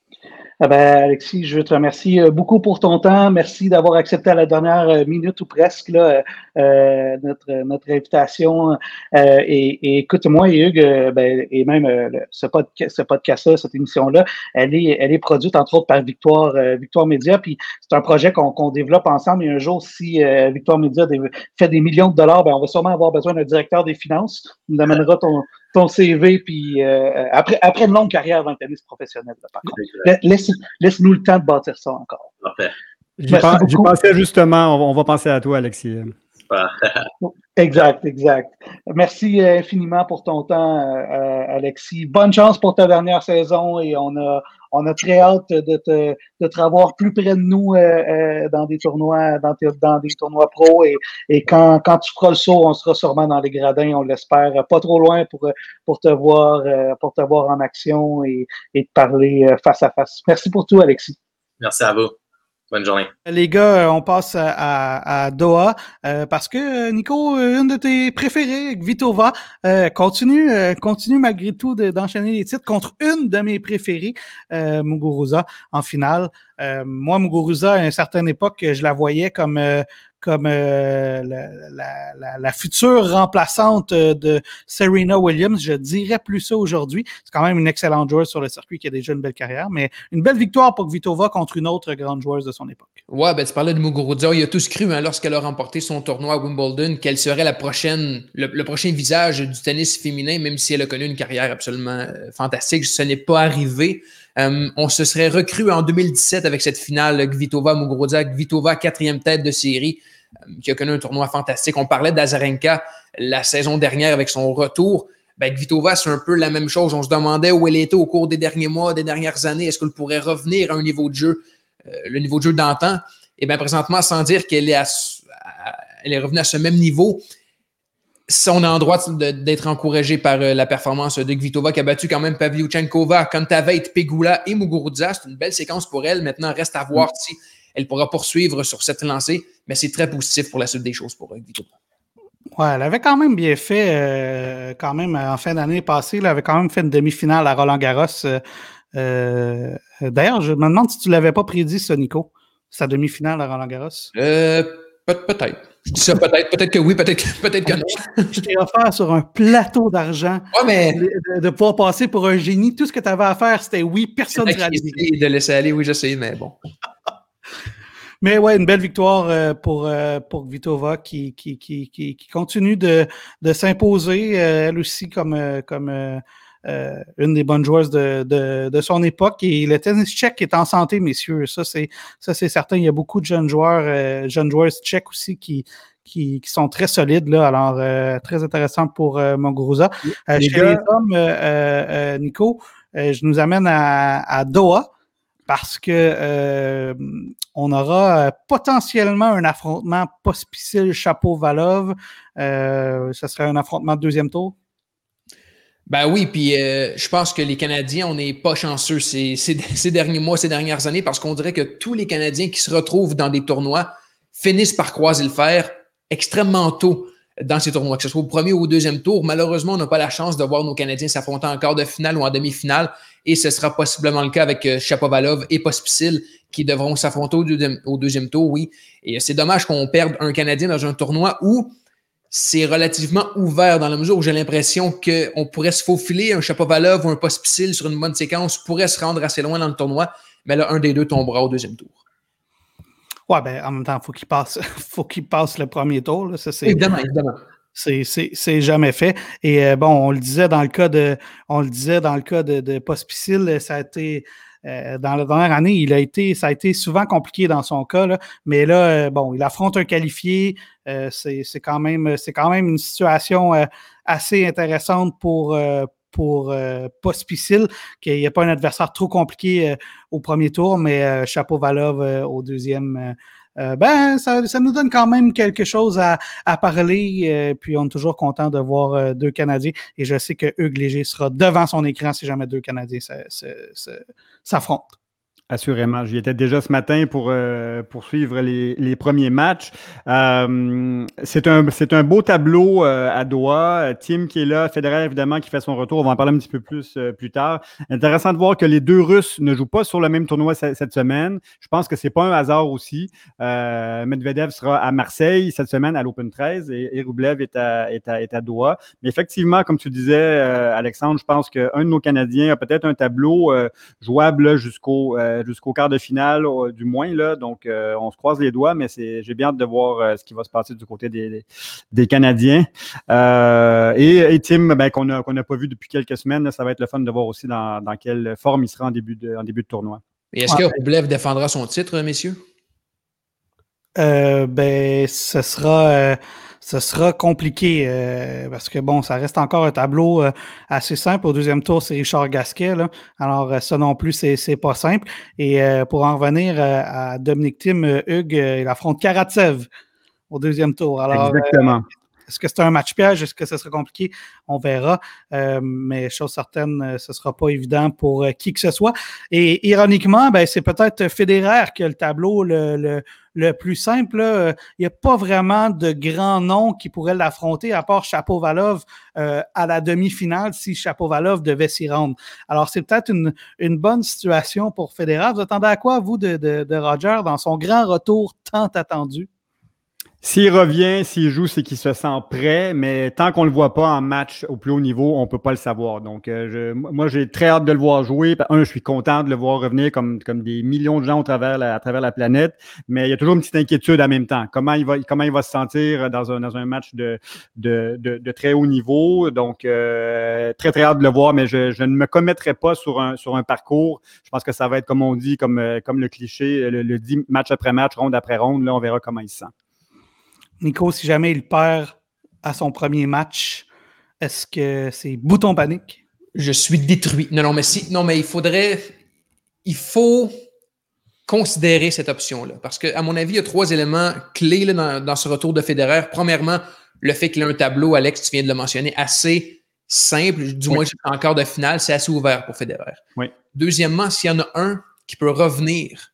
S4: Ah ben, Alexis, je te remercie beaucoup pour ton temps. Merci d'avoir accepté à la dernière minute ou presque là, euh, notre, notre invitation. Euh, et, et écoute-moi, et Hugues, euh, ben, et même euh, ce, podca- ce podcast-là, cette émission-là, elle est, elle est produite entre autres par Victoire, euh, Victoire Média. Puis c'est un projet qu'on qu'on développe ensemble. Et un jour, si euh, Victoire Média dé- fait des millions de dollars, ben, on va sûrement avoir besoin d'un directeur des finances. Tu nous amèneras ton, ton C V. Puis euh, après, après une longue carrière dans le tennis professionnel, là, par contre. Laisse, laisse-nous le temps de bâtir ça encore.
S5: Parfait.
S3: J'y, pen- j'y pensais justement, on va, on va penser à toi, Alexis.
S4: Exact, exact. Merci infiniment pour ton temps, euh, Alexis. Bonne chance pour ta dernière saison et on a, on a très hâte de te, de te revoir plus près de nous euh, euh, dans des tournois, dans, tes, dans des tournois pro et, et quand, quand tu feras le saut, on sera sûrement dans les gradins, on l'espère, pas trop loin pour, pour te voir, pour te voir en action et, et te parler face à face. Merci pour tout, Alexis.
S5: Merci à vous. Bonne journée.
S1: Les gars, on passe à, à, à Doha euh, parce que, Nico, une de tes préférées, Kvitova, euh, continue, euh, continue malgré tout de, d'enchaîner les titres contre une de mes préférées, euh, Muguruza, en finale. Euh, moi, Muguruza, à une certaine époque, je la voyais comme... Euh, comme euh, la, la, la, la future remplaçante de Serena Williams. Je dirais plus ça aujourd'hui. C'est quand même une excellente joueuse sur le circuit qui a déjà une belle carrière, mais une belle victoire pour Kvitova contre une autre grande joueuse de son époque.
S2: Ouais, ben tu parlais de Muguruza. Il a tous cru, hein, lorsqu'elle a remporté son tournoi à Wimbledon, qu'elle serait la prochaine, le, le prochain visage du tennis féminin, même si elle a connu une carrière absolument euh, fantastique. Ce n'est pas arrivé. Um, on se serait recru en deux mille dix-sept avec cette finale Kvitova-Muguruza. Kvitova, quatrième tête de série, um, qui a connu un tournoi fantastique. On parlait d'Azarenka la saison dernière avec son retour. Ben, Kvitova, c'est un peu la même chose. On se demandait où elle était au cours des derniers mois, des dernières années. Est-ce qu'elle pourrait revenir à un niveau de jeu, euh, le niveau de jeu d'antan? Et bien, présentement, sans dire qu'elle est, à, à, elle est revenue à ce même niveau, on a en droit de, d'être encouragé par euh, la performance de Kvitova qui a battu quand même Pavlyuchenkova, Kontaveit, Pegula et Muguruza. C'est une belle séquence pour elle. Maintenant, reste à voir mm. si elle pourra poursuivre sur cette lancée, mais c'est très positif pour la suite des choses pour euh, Kvitova.
S1: Ouais, elle avait quand même bien fait, euh, quand même en fin d'année passée, elle avait quand même fait une demi-finale à Roland-Garros. Euh, euh, d'ailleurs, je me demande si tu ne l'avais pas prédit, ça, Nico, sa demi-finale à Roland-Garros.
S2: Euh, peut-être. Je dis ça peut-être, peut-être que oui, peut-être que, peut-être que non.
S1: Je t'ai offert sur un plateau d'argent
S2: ouais, mais...
S1: de, de pouvoir passer pour un génie. Tout ce que tu avais à faire, c'était oui, personne ne réalisait.
S2: De laisser aller, oui, je sais, mais bon.
S1: Mais ouais, une belle victoire euh, pour, euh, pour Kvitova qui, qui, qui, qui, qui continue de, de s'imposer, euh, elle aussi, comme, euh, comme euh, euh, une des bonnes joueuses de, de, de son époque. Et le tennis tchèque est en santé, messieurs. Ça, c'est, ça, c'est certain. Il y a beaucoup de jeunes joueurs, euh, jeunes joueuses tchèques aussi qui, qui, qui sont très solides. Là. Alors, euh, très intéressant pour euh, Muguruza. Euh, chez gars... les hommes, euh, euh, Nico, euh, je nous amène à, à Doha. Parce que euh, on aura euh, potentiellement un affrontement Pospisil-Shapovalov. Euh, ça serait un affrontement de deuxième tour?
S2: Ben oui, puis euh, je pense que les Canadiens, on n'est pas chanceux ces, ces, ces derniers mois, ces dernières années, parce qu'on dirait que tous les Canadiens qui se retrouvent dans des tournois finissent par croiser le fer extrêmement tôt dans ces tournois, que ce soit au premier ou au deuxième tour. Malheureusement, on n'a pas la chance de voir nos Canadiens s'affronter en quart de finale ou en demi-finale, et ce sera possiblement le cas avec euh, Shapovalov et Pospisil qui devront s'affronter au deuxième, au deuxième tour, oui. Et c'est dommage qu'on perde un Canadien dans un tournoi où c'est relativement ouvert, dans la mesure où j'ai l'impression qu'on pourrait se faufiler, un Shapovalov ou un Pospisil sur une bonne séquence pourrait se rendre assez loin dans le tournoi, mais là, un des deux tombera au deuxième tour.
S1: Ouais, ben en même temps, il faut qu'il passe, faut qu'il passe le premier tour. Là. Ça, c'est,
S2: évidemment, évidemment.
S1: C'est, c'est, c'est jamais fait. Et euh, bon, on le disait dans le cas de, on le disait dans le cas de, de Pospisil, ça a été euh, dans la dernière année, il a été, ça a été souvent compliqué dans son cas. Là, mais là, euh, bon, il affronte un qualifié. Euh, c'est, c'est quand même, c'est quand même une situation euh, assez intéressante pour. Euh, pour euh, Pospisil, qu'il n'y a pas un adversaire trop compliqué euh, au premier tour, mais euh, Shapovalov euh, au deuxième. Euh, Euh, ben, ça, ça nous donne quand même quelque chose à, à parler. Euh, puis on est toujours content de voir euh, deux Canadiens. Et je sais que Hugues Léger sera devant son écran si jamais deux Canadiens s'affrontent.
S3: Assurément. J'y étais déjà ce matin pour, euh, pour suivre les, les premiers matchs. Euh, c'est un, c'est un beau tableau euh, à Doha. Thiem qui est là, Federer évidemment qui fait son retour. On va en parler un petit peu plus euh, plus tard. Intéressant de voir que les deux Russes ne jouent pas sur le même tournoi c- cette semaine. Je pense que c'est pas un hasard aussi. Euh, Medvedev sera à Marseille cette semaine à l'Open treize et, et Rublev est à, est, à, est à Doha. Mais effectivement, comme tu disais, euh, Alexandre, je pense qu'un de nos Canadiens a peut-être un tableau euh, jouable là, jusqu'au euh, jusqu'au quart de finale, euh, du moins. Là. Donc, euh, on se croise les doigts, mais c'est, j'ai bien hâte de voir euh, ce qui va se passer du côté des, des, des Canadiens. Euh, et, et Thiem, ben, qu'on n'a qu'on a pas vu depuis quelques semaines, là, ça va être le fun de voir aussi dans, dans quelle forme il sera en début de, en début de tournoi.
S2: Et est-ce
S1: Ouais.
S2: que Rublev défendra son titre, messieurs?
S1: Euh, ben, ce sera, euh, ce sera compliqué euh, parce que bon, ça reste encore un tableau euh, assez simple. Au deuxième tour, c'est Richard Gasquet, là. Alors, euh, ça non plus, c'est, c'est pas simple. Et euh, pour en revenir euh, à Dominic Thiem, euh, Hugues, euh, il affronte Karatsev au deuxième tour. Alors,
S3: Exactement.
S1: euh, est-ce que c'est un match piège? Est-ce que ce sera compliqué? On verra. Euh, mais chose certaine, ce ne sera pas évident pour euh, qui que ce soit. Et ironiquement, ben, c'est peut-être Federer qui a le tableau le, le, le plus simple. Là. Il n'y a pas vraiment de grand nom qui pourrait l'affronter à part Shapovalov euh, à la demi-finale si Shapovalov devait s'y rendre. Alors, c'est peut-être une, une bonne situation pour Federer. Vous attendez à quoi, vous, de, de, de Roger dans son grand retour tant attendu?
S3: S'il revient, s'il joue, c'est qu'il se sent prêt, mais tant qu'on ne le voit pas en match au plus haut niveau, on ne peut pas le savoir. Donc, euh, je, moi, j'ai très hâte de le voir jouer. Un, je suis content de le voir revenir comme, comme des millions de gens au travers la, à travers la planète, mais il y a toujours une petite inquiétude en même temps. Comment il va, comment il va se sentir dans un, dans un match de, de, de, de très haut niveau? Donc, euh, très, très hâte de le voir, mais je, je ne me commettrai pas sur un, sur un parcours. Je pense que ça va être, comme on dit, comme, comme le cliché, le, le dit match après match, ronde après ronde. Là, on verra comment il se sent.
S1: Nico, si jamais il perd à son premier match, est-ce que c'est bouton panique?
S2: Je suis détruit. Non, non, mais si, non, mais il faudrait, il faut considérer cette option-là. Parce qu'à mon avis, il y a trois éléments clés là, dans, dans ce retour de Federer. Premièrement, le fait qu'il a un tableau, Alex, tu viens de le mentionner, assez simple, du
S3: oui.
S2: moins en quart de finale, c'est assez ouvert pour Federer.
S3: Oui.
S2: Deuxièmement, s'il y en a un qui peut revenir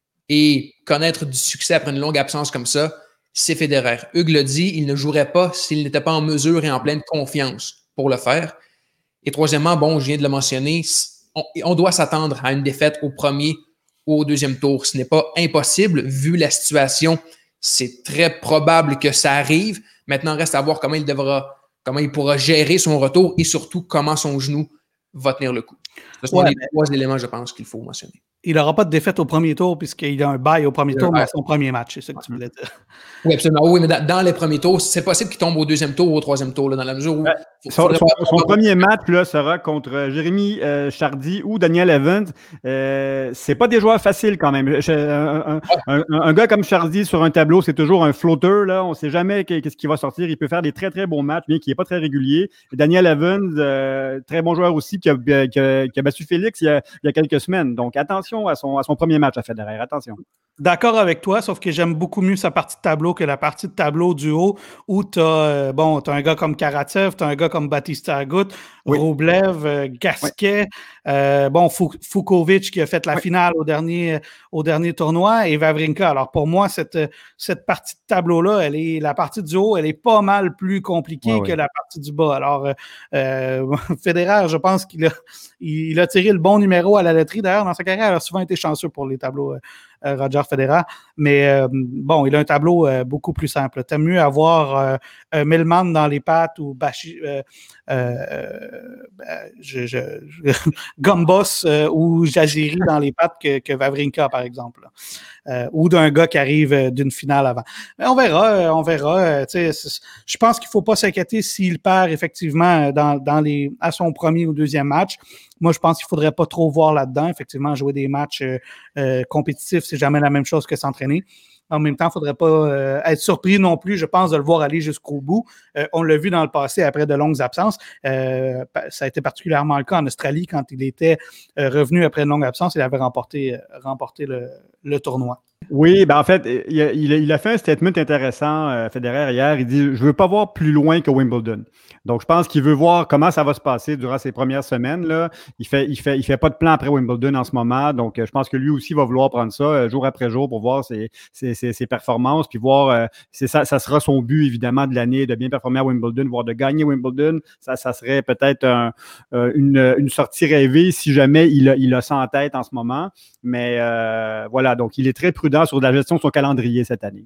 S2: et connaître du succès après une longue absence comme ça, c'est Federer. Hugues l'a dit, il ne jouerait pas s'il n'était pas en mesure et en pleine confiance pour le faire. Et troisièmement, bon, je viens de le mentionner, on, on doit s'attendre à une défaite au premier ou au deuxième tour. Ce n'est pas impossible, vu la situation. C'est très probable que ça arrive. Maintenant, reste à voir comment il devra, comment il pourra gérer son retour et surtout comment son genou va tenir le coup. Ce sont ouais, les mais... trois éléments, je pense, qu'il faut mentionner.
S1: Il n'aura pas de défaite au premier tour puisqu'il a un bail au premier tour dans son premier match. C'est ça que tu voulais dire.
S2: Oui, absolument. Oui, mais dans, dans les premiers tours, c'est possible qu'il tombe au deuxième tour ou au troisième tour, là, dans la mesure où...
S3: Ouais. Son, son, son premier match là, sera contre Jérémy euh, Chardy ou Daniel Evans. Euh, c'est pas des joueurs faciles quand même. Je, un, un, un, un gars comme Chardy sur un tableau, c'est toujours un flotteur. Là. On ne sait jamais qu'est-ce qui va sortir. Il peut faire des très, très bons matchs, bien qu'il n'est pas très régulier. Et Daniel Evans, euh, très bon joueur aussi, qui a, qui a, qui a battu Félix il y a, il y a quelques semaines. Donc, attention à son, à son premier match à Federer. Attention.
S1: D'accord avec toi, sauf que j'aime beaucoup mieux sa partie de tableau que la partie de tableau du haut où tu as euh, bon, t'as un gars comme Karatsev, tu as un gars comme Batista Agut, oui. Rublev, euh, Gasquet, oui. euh, bon, Fucsovics qui a fait la oui. finale au dernier, au dernier tournoi et Wawrinka. Alors pour moi, cette, cette partie de tableau-là, elle est, la partie du haut, elle est pas mal plus compliquée oui, que oui. la partie du bas. Alors, euh, Federer, je pense qu'il a, il a tiré le bon numéro à la loterie. D'ailleurs, dans sa carrière, il a souvent été chanceux pour les tableaux. Euh, Roger Federer, mais euh, bon, il a un tableau euh, beaucoup plus simple. T'aimes mieux avoir euh, un Millman dans les pattes ou Bachi, euh, euh, je, je, je, Gombos euh, ou Jaziri dans les pattes que, que Wawrinka, par exemple, euh, ou d'un gars qui arrive d'une finale avant. Mais on verra, on verra. Je pense qu'il ne faut pas s'inquiéter s'il perd effectivement dans, dans les, à son premier ou deuxième match. Moi, je pense qu'il ne faudrait pas trop voir là-dedans. Effectivement, jouer des matchs euh, euh, compétitifs, c'est jamais la même chose que s'entraîner. En même temps, il ne faudrait pas euh, être surpris non plus, je pense, de le voir aller jusqu'au bout. Euh, on l'a vu dans le passé après de longues absences. Euh, ça a été particulièrement le cas en Australie quand il était euh, revenu après une longue absence. Il avait remporté, remporté le, le tournoi.
S3: Oui, ben en fait, il a, il a, il a fait un statement intéressant, euh, Federer, hier. Il dit « Je ne veux pas voir plus loin que Wimbledon ». Donc, je pense qu'il veut voir comment ça va se passer durant ces premières semaines. Là. Il ne fait, il fait, il fait pas de plan après Wimbledon en ce moment. Donc, euh, je pense que lui aussi va vouloir prendre ça euh, jour après jour pour voir ses, ses, ses, ses performances, puis voir, euh, c'est ça, ça sera son but, évidemment, de l'année, de bien performer à Wimbledon, voire de gagner Wimbledon. Ça, ça serait peut-être un, euh, une, une sortie rêvée si jamais il a, il a ça en tête en ce moment. Mais euh, voilà, donc il est très prudent sur la gestion de son calendrier cette année.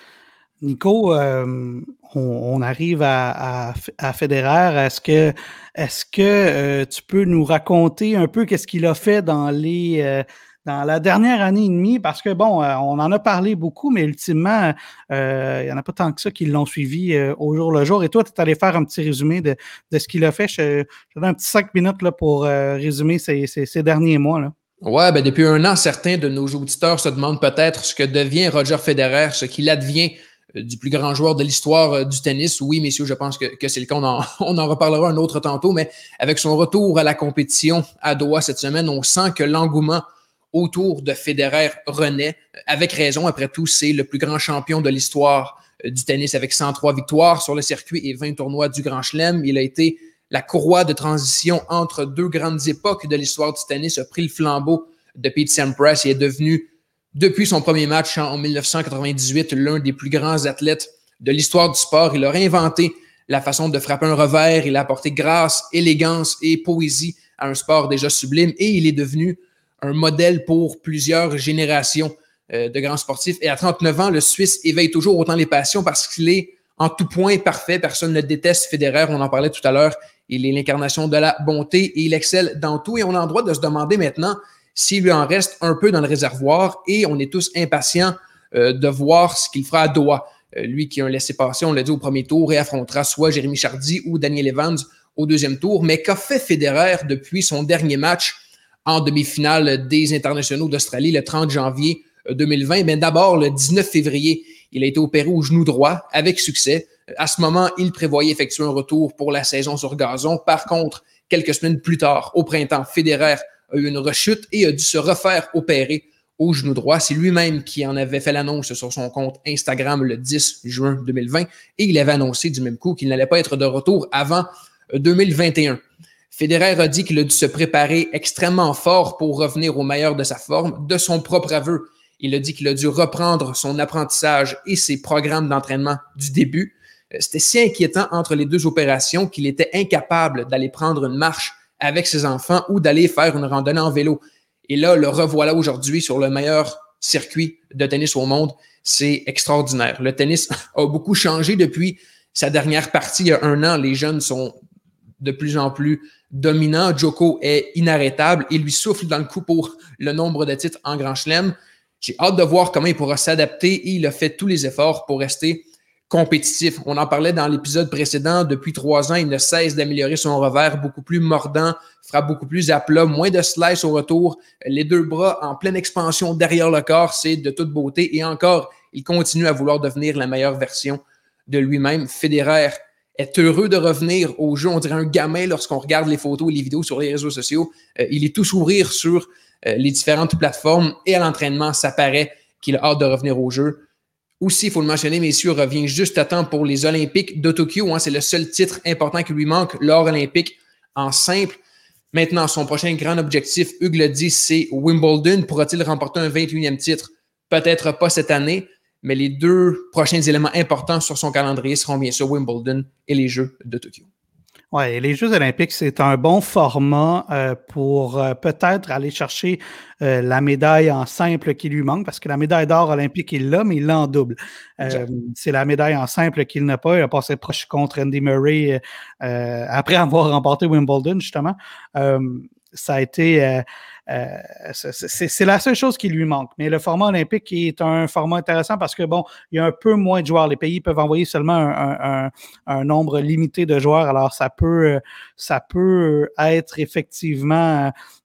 S1: Nico, euh, on, on arrive à, à, à Federer. Est-ce que, est-ce que euh, tu peux nous raconter un peu qu'est-ce qu'il a fait dans les euh, dans la dernière année et demie? Parce que bon, euh, on en a parlé beaucoup, mais ultimement, euh, il n'y en a pas tant que ça qui l'ont suivi euh, au jour le jour. Et toi, tu es allé faire un petit résumé de, de ce qu'il a fait. Je, je donne un petit cinq minutes là, pour euh, résumer ces, ces, ces derniers mois, là.
S2: Ouais, ben depuis un an, certains de nos auditeurs se demandent peut-être ce que devient Roger Federer, ce qu'il advient euh, du plus grand joueur de l'histoire euh, du tennis. Oui, messieurs, je pense que, que c'est le cas. On en, on en reparlera un autre tantôt, mais avec son retour à la compétition à Doha cette semaine, on sent que l'engouement autour de Federer renaît. Avec raison, après tout, c'est le plus grand champion de l'histoire euh, du tennis avec cent trois victoires sur le circuit et vingt tournois du Grand Chelem. Il a été la courroie de transition entre deux grandes époques de l'histoire du tennis, a pris le flambeau de Pete Sampras et est devenu, depuis son premier match en dix-neuf cent quatre-vingt-dix-huit, l'un des plus grands athlètes de l'histoire du sport. Il a réinventé la façon de frapper un revers, il a apporté grâce, élégance et poésie à un sport déjà sublime et il est devenu un modèle pour plusieurs générations euh, de grands sportifs. Et à trente-neuf ans, le Suisse éveille toujours autant les passions parce qu'il est en tout point parfait. Personne ne déteste Federer, on en parlait tout à l'heure. Il est l'incarnation de la bonté et il excelle dans tout. Et on a le droit de se demander maintenant s'il lui en reste un peu dans le réservoir. Et on est tous impatients euh, de voir ce qu'il fera à Doha. Euh, lui qui a un laissez-passer, on l'a dit au premier tour, et affrontera soit Jérémy Chardy ou Daniel Evans au deuxième tour. Mais qu'a fait Federer depuis son dernier match en demi-finale des internationaux d'Australie le trente janvier deux mille vingt? Ben d'abord, le dix-neuf février, il a été opéré au genou droit avec succès. À ce moment, il prévoyait effectuer un retour pour la saison sur gazon. Par contre, quelques semaines plus tard, au printemps, Federer a eu une rechute et a dû se refaire opérer au genou droit. C'est lui-même qui en avait fait l'annonce sur son compte Instagram le dix juin deux mille vingt et il avait annoncé du même coup qu'il n'allait pas être de retour avant deux mille vingt et un. Federer a dit qu'il a dû se préparer extrêmement fort pour revenir au meilleur de sa forme, de son propre aveu. Il a dit qu'il a dû reprendre son apprentissage et ses programmes d'entraînement du début. C'était si inquiétant entre les deux opérations qu'il était incapable d'aller prendre une marche avec ses enfants ou d'aller faire une randonnée en vélo. Et là, le revoilà aujourd'hui sur le meilleur circuit de tennis au monde. C'est extraordinaire. Le tennis a beaucoup changé depuis sa dernière partie il y a un an. Les jeunes sont de plus en plus dominants. Djoko est inarrêtable. Il lui souffle dans le cou pour le nombre de titres en Grand Chelem. J'ai hâte de voir comment il pourra s'adapter et il a fait tous les efforts pour rester compétitif. On en parlait dans l'épisode précédent. Depuis trois ans, il ne cesse d'améliorer son revers, beaucoup plus mordant, frappe beaucoup plus à plat, moins de slice au retour, les deux bras en pleine expansion derrière le corps, c'est de toute beauté. Et encore, il continue à vouloir devenir la meilleure version de lui-même. Federer est heureux de revenir au jeu. On dirait un gamin lorsqu'on regarde les photos et les vidéos sur les réseaux sociaux. Euh, il est tout sourire sur euh, les différentes plateformes et à l'entraînement, ça paraît qu'il a hâte de revenir au jeu. Aussi, il faut le mentionner, messieurs, revient juste à temps pour les Olympiques de Tokyo. Hein, c'est le seul titre important qui lui manque, l'or olympique en simple. Maintenant, son prochain grand objectif, Hugues le dit, c'est Wimbledon. Pourra-t-il remporter un vingt et unième titre? Peut-être pas cette année, mais les deux prochains éléments importants sur son calendrier seront bien sûr Wimbledon et les Jeux de Tokyo.
S1: Oui, les Jeux olympiques, c'est un bon format euh, pour euh, peut-être aller chercher euh, la médaille en simple qui lui manque, parce que la médaille d'or olympique, il l'a, mais il l'a en double. Euh, c'est la médaille en simple qu'il n'a pas. Il a passé proche contre Andy Murray euh, après avoir remporté Wimbledon, justement. Euh, ça a été... Euh, Euh, c'est, c'est la seule chose qui lui manque. Mais le format olympique est un format intéressant parce que, bon, il y a un peu moins de joueurs. Les pays peuvent envoyer seulement un, un, un nombre limité de joueurs. Alors, ça peut, ça peut être effectivement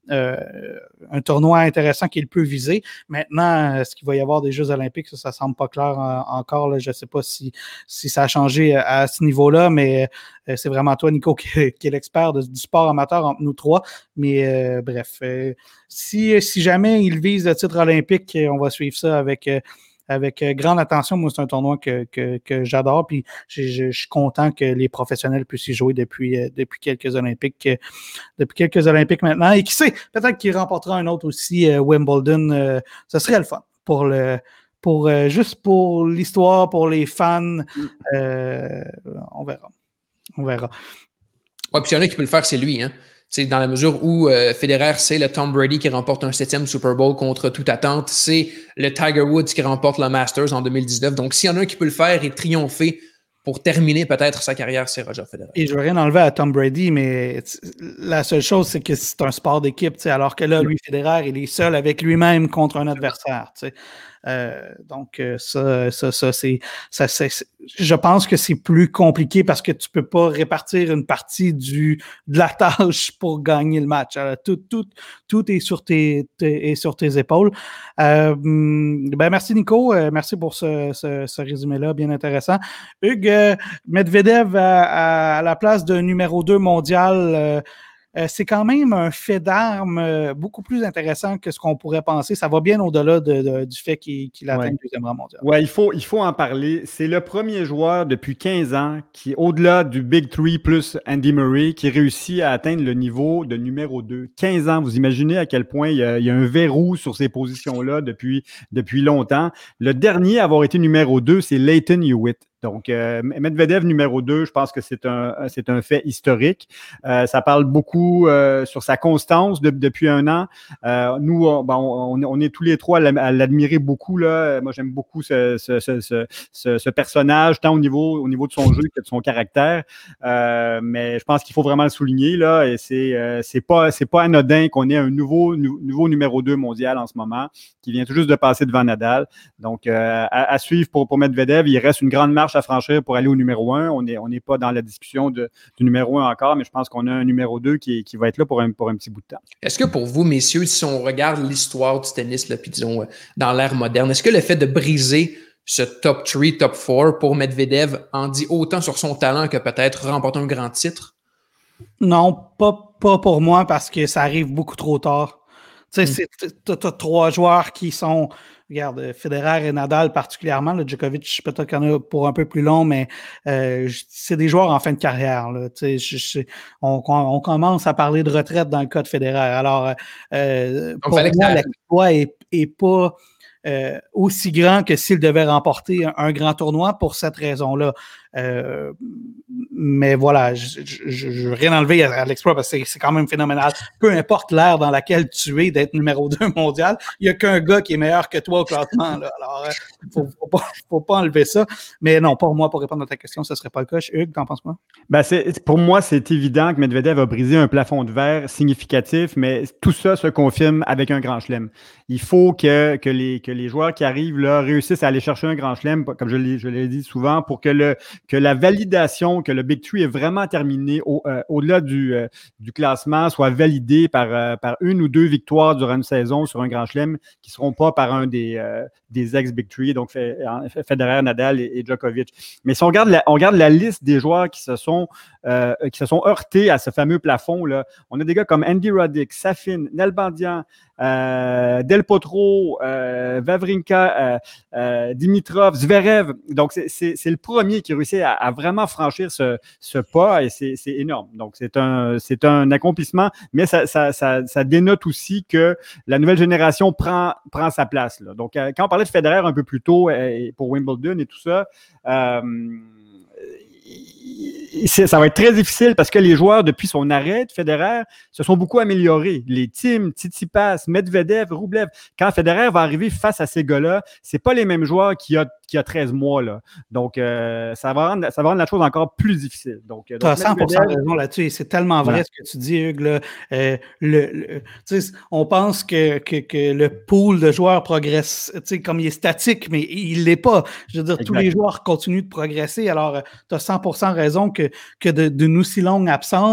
S1: euh, un tournoi intéressant qu'il peut viser. Maintenant, est-ce qu'il va y avoir des Jeux olympiques? Ça, ça semble pas clair en, encore. Là. Je ne sais pas si, si ça a changé à, à ce niveau-là, mais euh, c'est vraiment toi, Nico, qui, qui est l'expert de, du sport amateur entre nous trois. Mais euh, bref, euh, si, si jamais il vise le titre olympique, on va suivre ça avec... Euh, avec grande attention. Moi, c'est un tournoi que, que, que j'adore, puis je, je, je suis content que les professionnels puissent y jouer depuis, euh, depuis quelques Olympiques euh, depuis quelques Olympiques maintenant. Et qui sait, peut-être qu'il remportera un autre aussi, euh, Wimbledon. Euh, ce serait le fun pour le pour euh, juste pour l'histoire, pour les fans. Euh, on verra. On verra.
S2: Ouais, puis il y en a qui peut le faire, c'est lui, hein. C'est dans la mesure où euh, Federer, c'est le Tom Brady qui remporte un septième Super Bowl contre toute attente. C'est le Tiger Woods qui remporte le Masters en deux mille dix-neuf. Donc, s'il y en a un qui peut le faire et triompher pour terminer peut-être sa carrière, c'est Roger Federer.
S1: Et je veux rien enlever à Tom Brady, mais la seule chose, c'est que c'est un sport d'équipe, alors que là, lui, Federer, il est seul avec lui-même contre un adversaire. T'sais. Euh, donc, ça, ça, ça, c'est, ça, c'est, je pense que c'est plus compliqué parce que tu peux pas répartir une partie du, de la tâche pour gagner le match. Alors, tout, tout, tout est sur tes, tes, est sur tes épaules. Euh, ben, merci, Nico. Euh, merci pour ce, ce, ce résumé-là, bien intéressant. Hugues, euh, Medvedev à, à, à la place de numéro deux mondial, euh, Euh, c'est quand même un fait d'armes euh, beaucoup plus intéressant que ce qu'on pourrait penser. Ça va bien au-delà de, de, du fait qu'il, qu'il atteint ouais. le deuxième rang mondial.
S3: Oui, il faut, il faut en parler. C'est le premier joueur depuis quinze ans qui, au-delà du Big Three plus Andy Murray, qui réussit à atteindre le niveau de numéro deux. quinze ans, vous imaginez à quel point il y a, il y a un verrou sur ces positions-là depuis, depuis longtemps. Le dernier à avoir été numéro deux, c'est Lleyton Hewitt. Donc, euh, Medvedev numéro deux, je pense que c'est un, c'est un fait historique. Euh, ça parle beaucoup euh, sur sa constance de, depuis un an. Euh, nous, on, on, on est tous les trois à l'admirer beaucoup. Là. Moi, j'aime beaucoup ce, ce, ce, ce, ce personnage, tant au niveau, au niveau de son jeu que de son caractère. Euh, mais je pense qu'il faut vraiment le souligner. Là, et c'est, euh, c'est pas, c'est pas anodin qu'on ait un nouveau, nou, nouveau numéro deux mondial en ce moment, qui vient tout juste de passer devant Nadal. Donc, euh, à, à suivre pour, pour Medvedev, il reste une grande marche à franchir pour aller au numéro un. On n'est on n'est pas dans la discussion de, du numéro un encore, mais je pense qu'on a un numéro deux qui, qui va être là pour un, pour un petit bout de temps.
S2: Est-ce que pour vous, messieurs, si on regarde l'histoire du tennis, là, puis disons, dans l'ère moderne, est-ce que le fait de briser ce top trois, top quatre pour Medvedev en dit autant sur son talent que peut-être remporter un grand titre?
S1: Non, pas, pas pour moi, parce que ça arrive beaucoup trop tard. Tu sais, mm. tu as trois joueurs qui sont... Regarde, Federer et Nadal particulièrement, le Djokovic peut-être qu'il y en a pour un peu plus long, mais euh, c'est des joueurs en fin de carrière. Là, je, je, on, on commence à parler de retraite dans le cas de Federer. Alors, euh, pour moi, l'exploit est, est pas euh, aussi grand que s'il devait remporter un, un grand tournoi pour cette raison-là. Euh, mais voilà, je ne veux rien enlever à, à l'exploit parce que c'est, c'est quand même phénoménal. Peu importe l'ère dans laquelle tu es d'être numéro deux mondial, il n'y a qu'un gars qui est meilleur que toi au classement. Là. Alors, il ne faut, faut, pas, faut pas enlever ça. Mais non, pour moi, pour répondre à ta question, ce ne serait pas le cas. Hugues, t'en penses quoi?
S3: Ben c'est, pour moi, c'est évident que Medvedev a brisé un plafond de verre significatif, mais tout ça se confirme avec un grand chelem. Il faut que, que, les, que les joueurs qui arrivent là réussissent à aller chercher un grand chelem, comme je l'ai, je l'ai dit souvent, pour que le que la validation, que le Big Three est vraiment terminé au, euh, au-delà du, euh, du classement, soit validé par, euh, par une ou deux victoires durant une saison sur un grand chelem qui ne seront pas par un des, euh, des ex-Big Three, donc Federer, Nadal et, et Djokovic. Mais si on regarde, la, on regarde la liste des joueurs qui se sont, euh, qui se sont heurtés à ce fameux plafond-là, on a des gars comme Andy Roddick, Safin, Nalbandian, Euh, Del Potro, euh, Wawrinka, euh, euh, Dimitrov, Zverev. Donc, c'est, c'est, c'est le premier qui réussit à, à vraiment franchir ce, ce pas et c'est, c'est énorme. Donc, c'est un, c'est un accomplissement, mais ça, ça, ça, ça dénote aussi que la nouvelle génération prend, prend sa place. Là. Donc, euh, quand on parlait de Federer un peu plus tôt euh, pour Wimbledon et tout ça, euh, C'est, ça va être très difficile parce que les joueurs, depuis son arrêt de Federer, se sont beaucoup améliorés. Les Thiem, Tsitsipas, Medvedev, Rublev. Quand Federer va arriver face à ces gars-là, c'est pas les mêmes joueurs qu'il y a, qu'il y a treize mois. Là. Donc, euh, ça, va rendre, ça va rendre la chose encore plus difficile. Donc,
S1: tu as cent pour cent Medvedev... raison là-dessus. C'est tellement vrai ouais. ce que tu dis, Hugues. Là. Euh, le, le, on pense que, que, que le pool de joueurs progresse, comme il est statique, mais il ne l'est pas. Je veux dire, exact. Tous les joueurs continuent de progresser. Alors, tu as cent pour cent raison que, que de, d'une aussi longue absence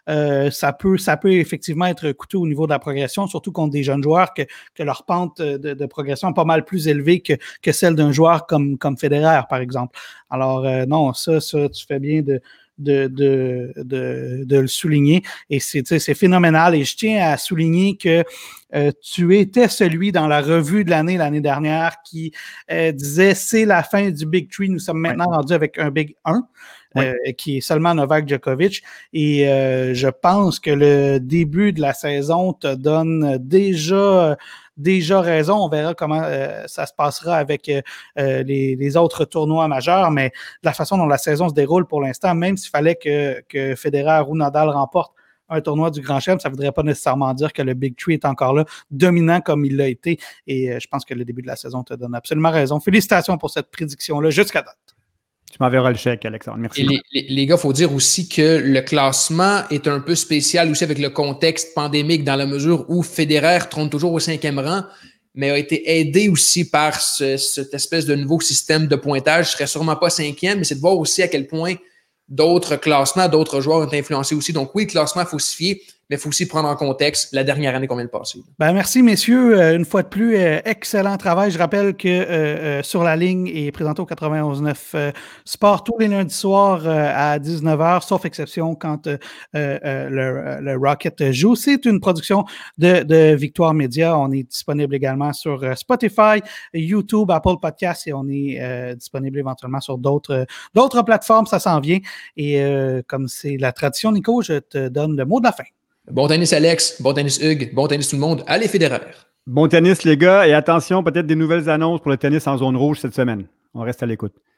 S1: euh, ça peut, ça peut effectivement être coûteux au niveau de la progression, surtout contre des jeunes joueurs que, que leur pente de, de progression est pas mal plus élevée que, que celle d'un joueur comme, comme Federer, par exemple. Alors, euh, non, ça, ça, tu fais bien de, de, de, de, de le souligner. Et c'est, c'est phénoménal. Et je tiens à souligner que euh, tu étais celui dans la revue de l'année, l'année dernière, qui euh, disait c'est la fin du Big Three. Nous sommes maintenant ouais. rendus avec un Big un. Oui. Euh, qui est seulement Novak Djokovic. Et euh, je pense que le début de la saison te donne déjà, déjà raison. On verra comment euh, ça se passera avec euh, les, les autres tournois majeurs, mais de la façon dont la saison se déroule pour l'instant, même s'il fallait que, que Federer ou Nadal remportent un tournoi du Grand Chelem, ça ne voudrait pas nécessairement dire que le Big Three est encore là, dominant comme il l'a été. Et euh, je pense que le début de la saison te donne absolument raison. Félicitations pour cette prédiction-là jusqu'à date.
S3: Tu m'enverras le chèque, Alexandre. Merci.
S2: Et les, les, les gars, il faut dire aussi que le classement est un peu spécial aussi avec le contexte pandémique dans la mesure où Federer trône toujours au cinquième rang, mais a été aidé aussi par ce, cette espèce de nouveau système de pointage. Je ne serais sûrement pas cinquième, mais c'est de voir aussi à quel point d'autres classements, d'autres joueurs ont influencé aussi. Donc oui, le classement, il faut s'y fier, mais il faut aussi prendre en contexte la dernière année qu'on vient de passer.
S1: Ben, merci, messieurs. Euh, une fois de plus, euh, excellent travail. Je rappelle que euh, euh, Sur la ligne est présenté au quatre-vingt-onze neuf euh, Sport tous les lundis soirs euh, à dix-neuf heures, sauf exception quand euh, euh, le, le Rocket joue. C'est une production de, de Victoire Média. On est disponible également sur euh, Spotify, YouTube, Apple Podcasts et on est euh, disponible éventuellement sur d'autres, euh, d'autres plateformes. Ça s'en vient. Et euh, comme c'est la tradition, Nico, je te donne le mot de la fin.
S2: Bon tennis, Alex. Bon tennis, Hugues. Bon tennis, tout le monde. Allez, Federer.
S3: Bon tennis, les gars. Et attention, peut-être des nouvelles annonces pour le tennis en zone rouge cette semaine. On reste à l'écoute.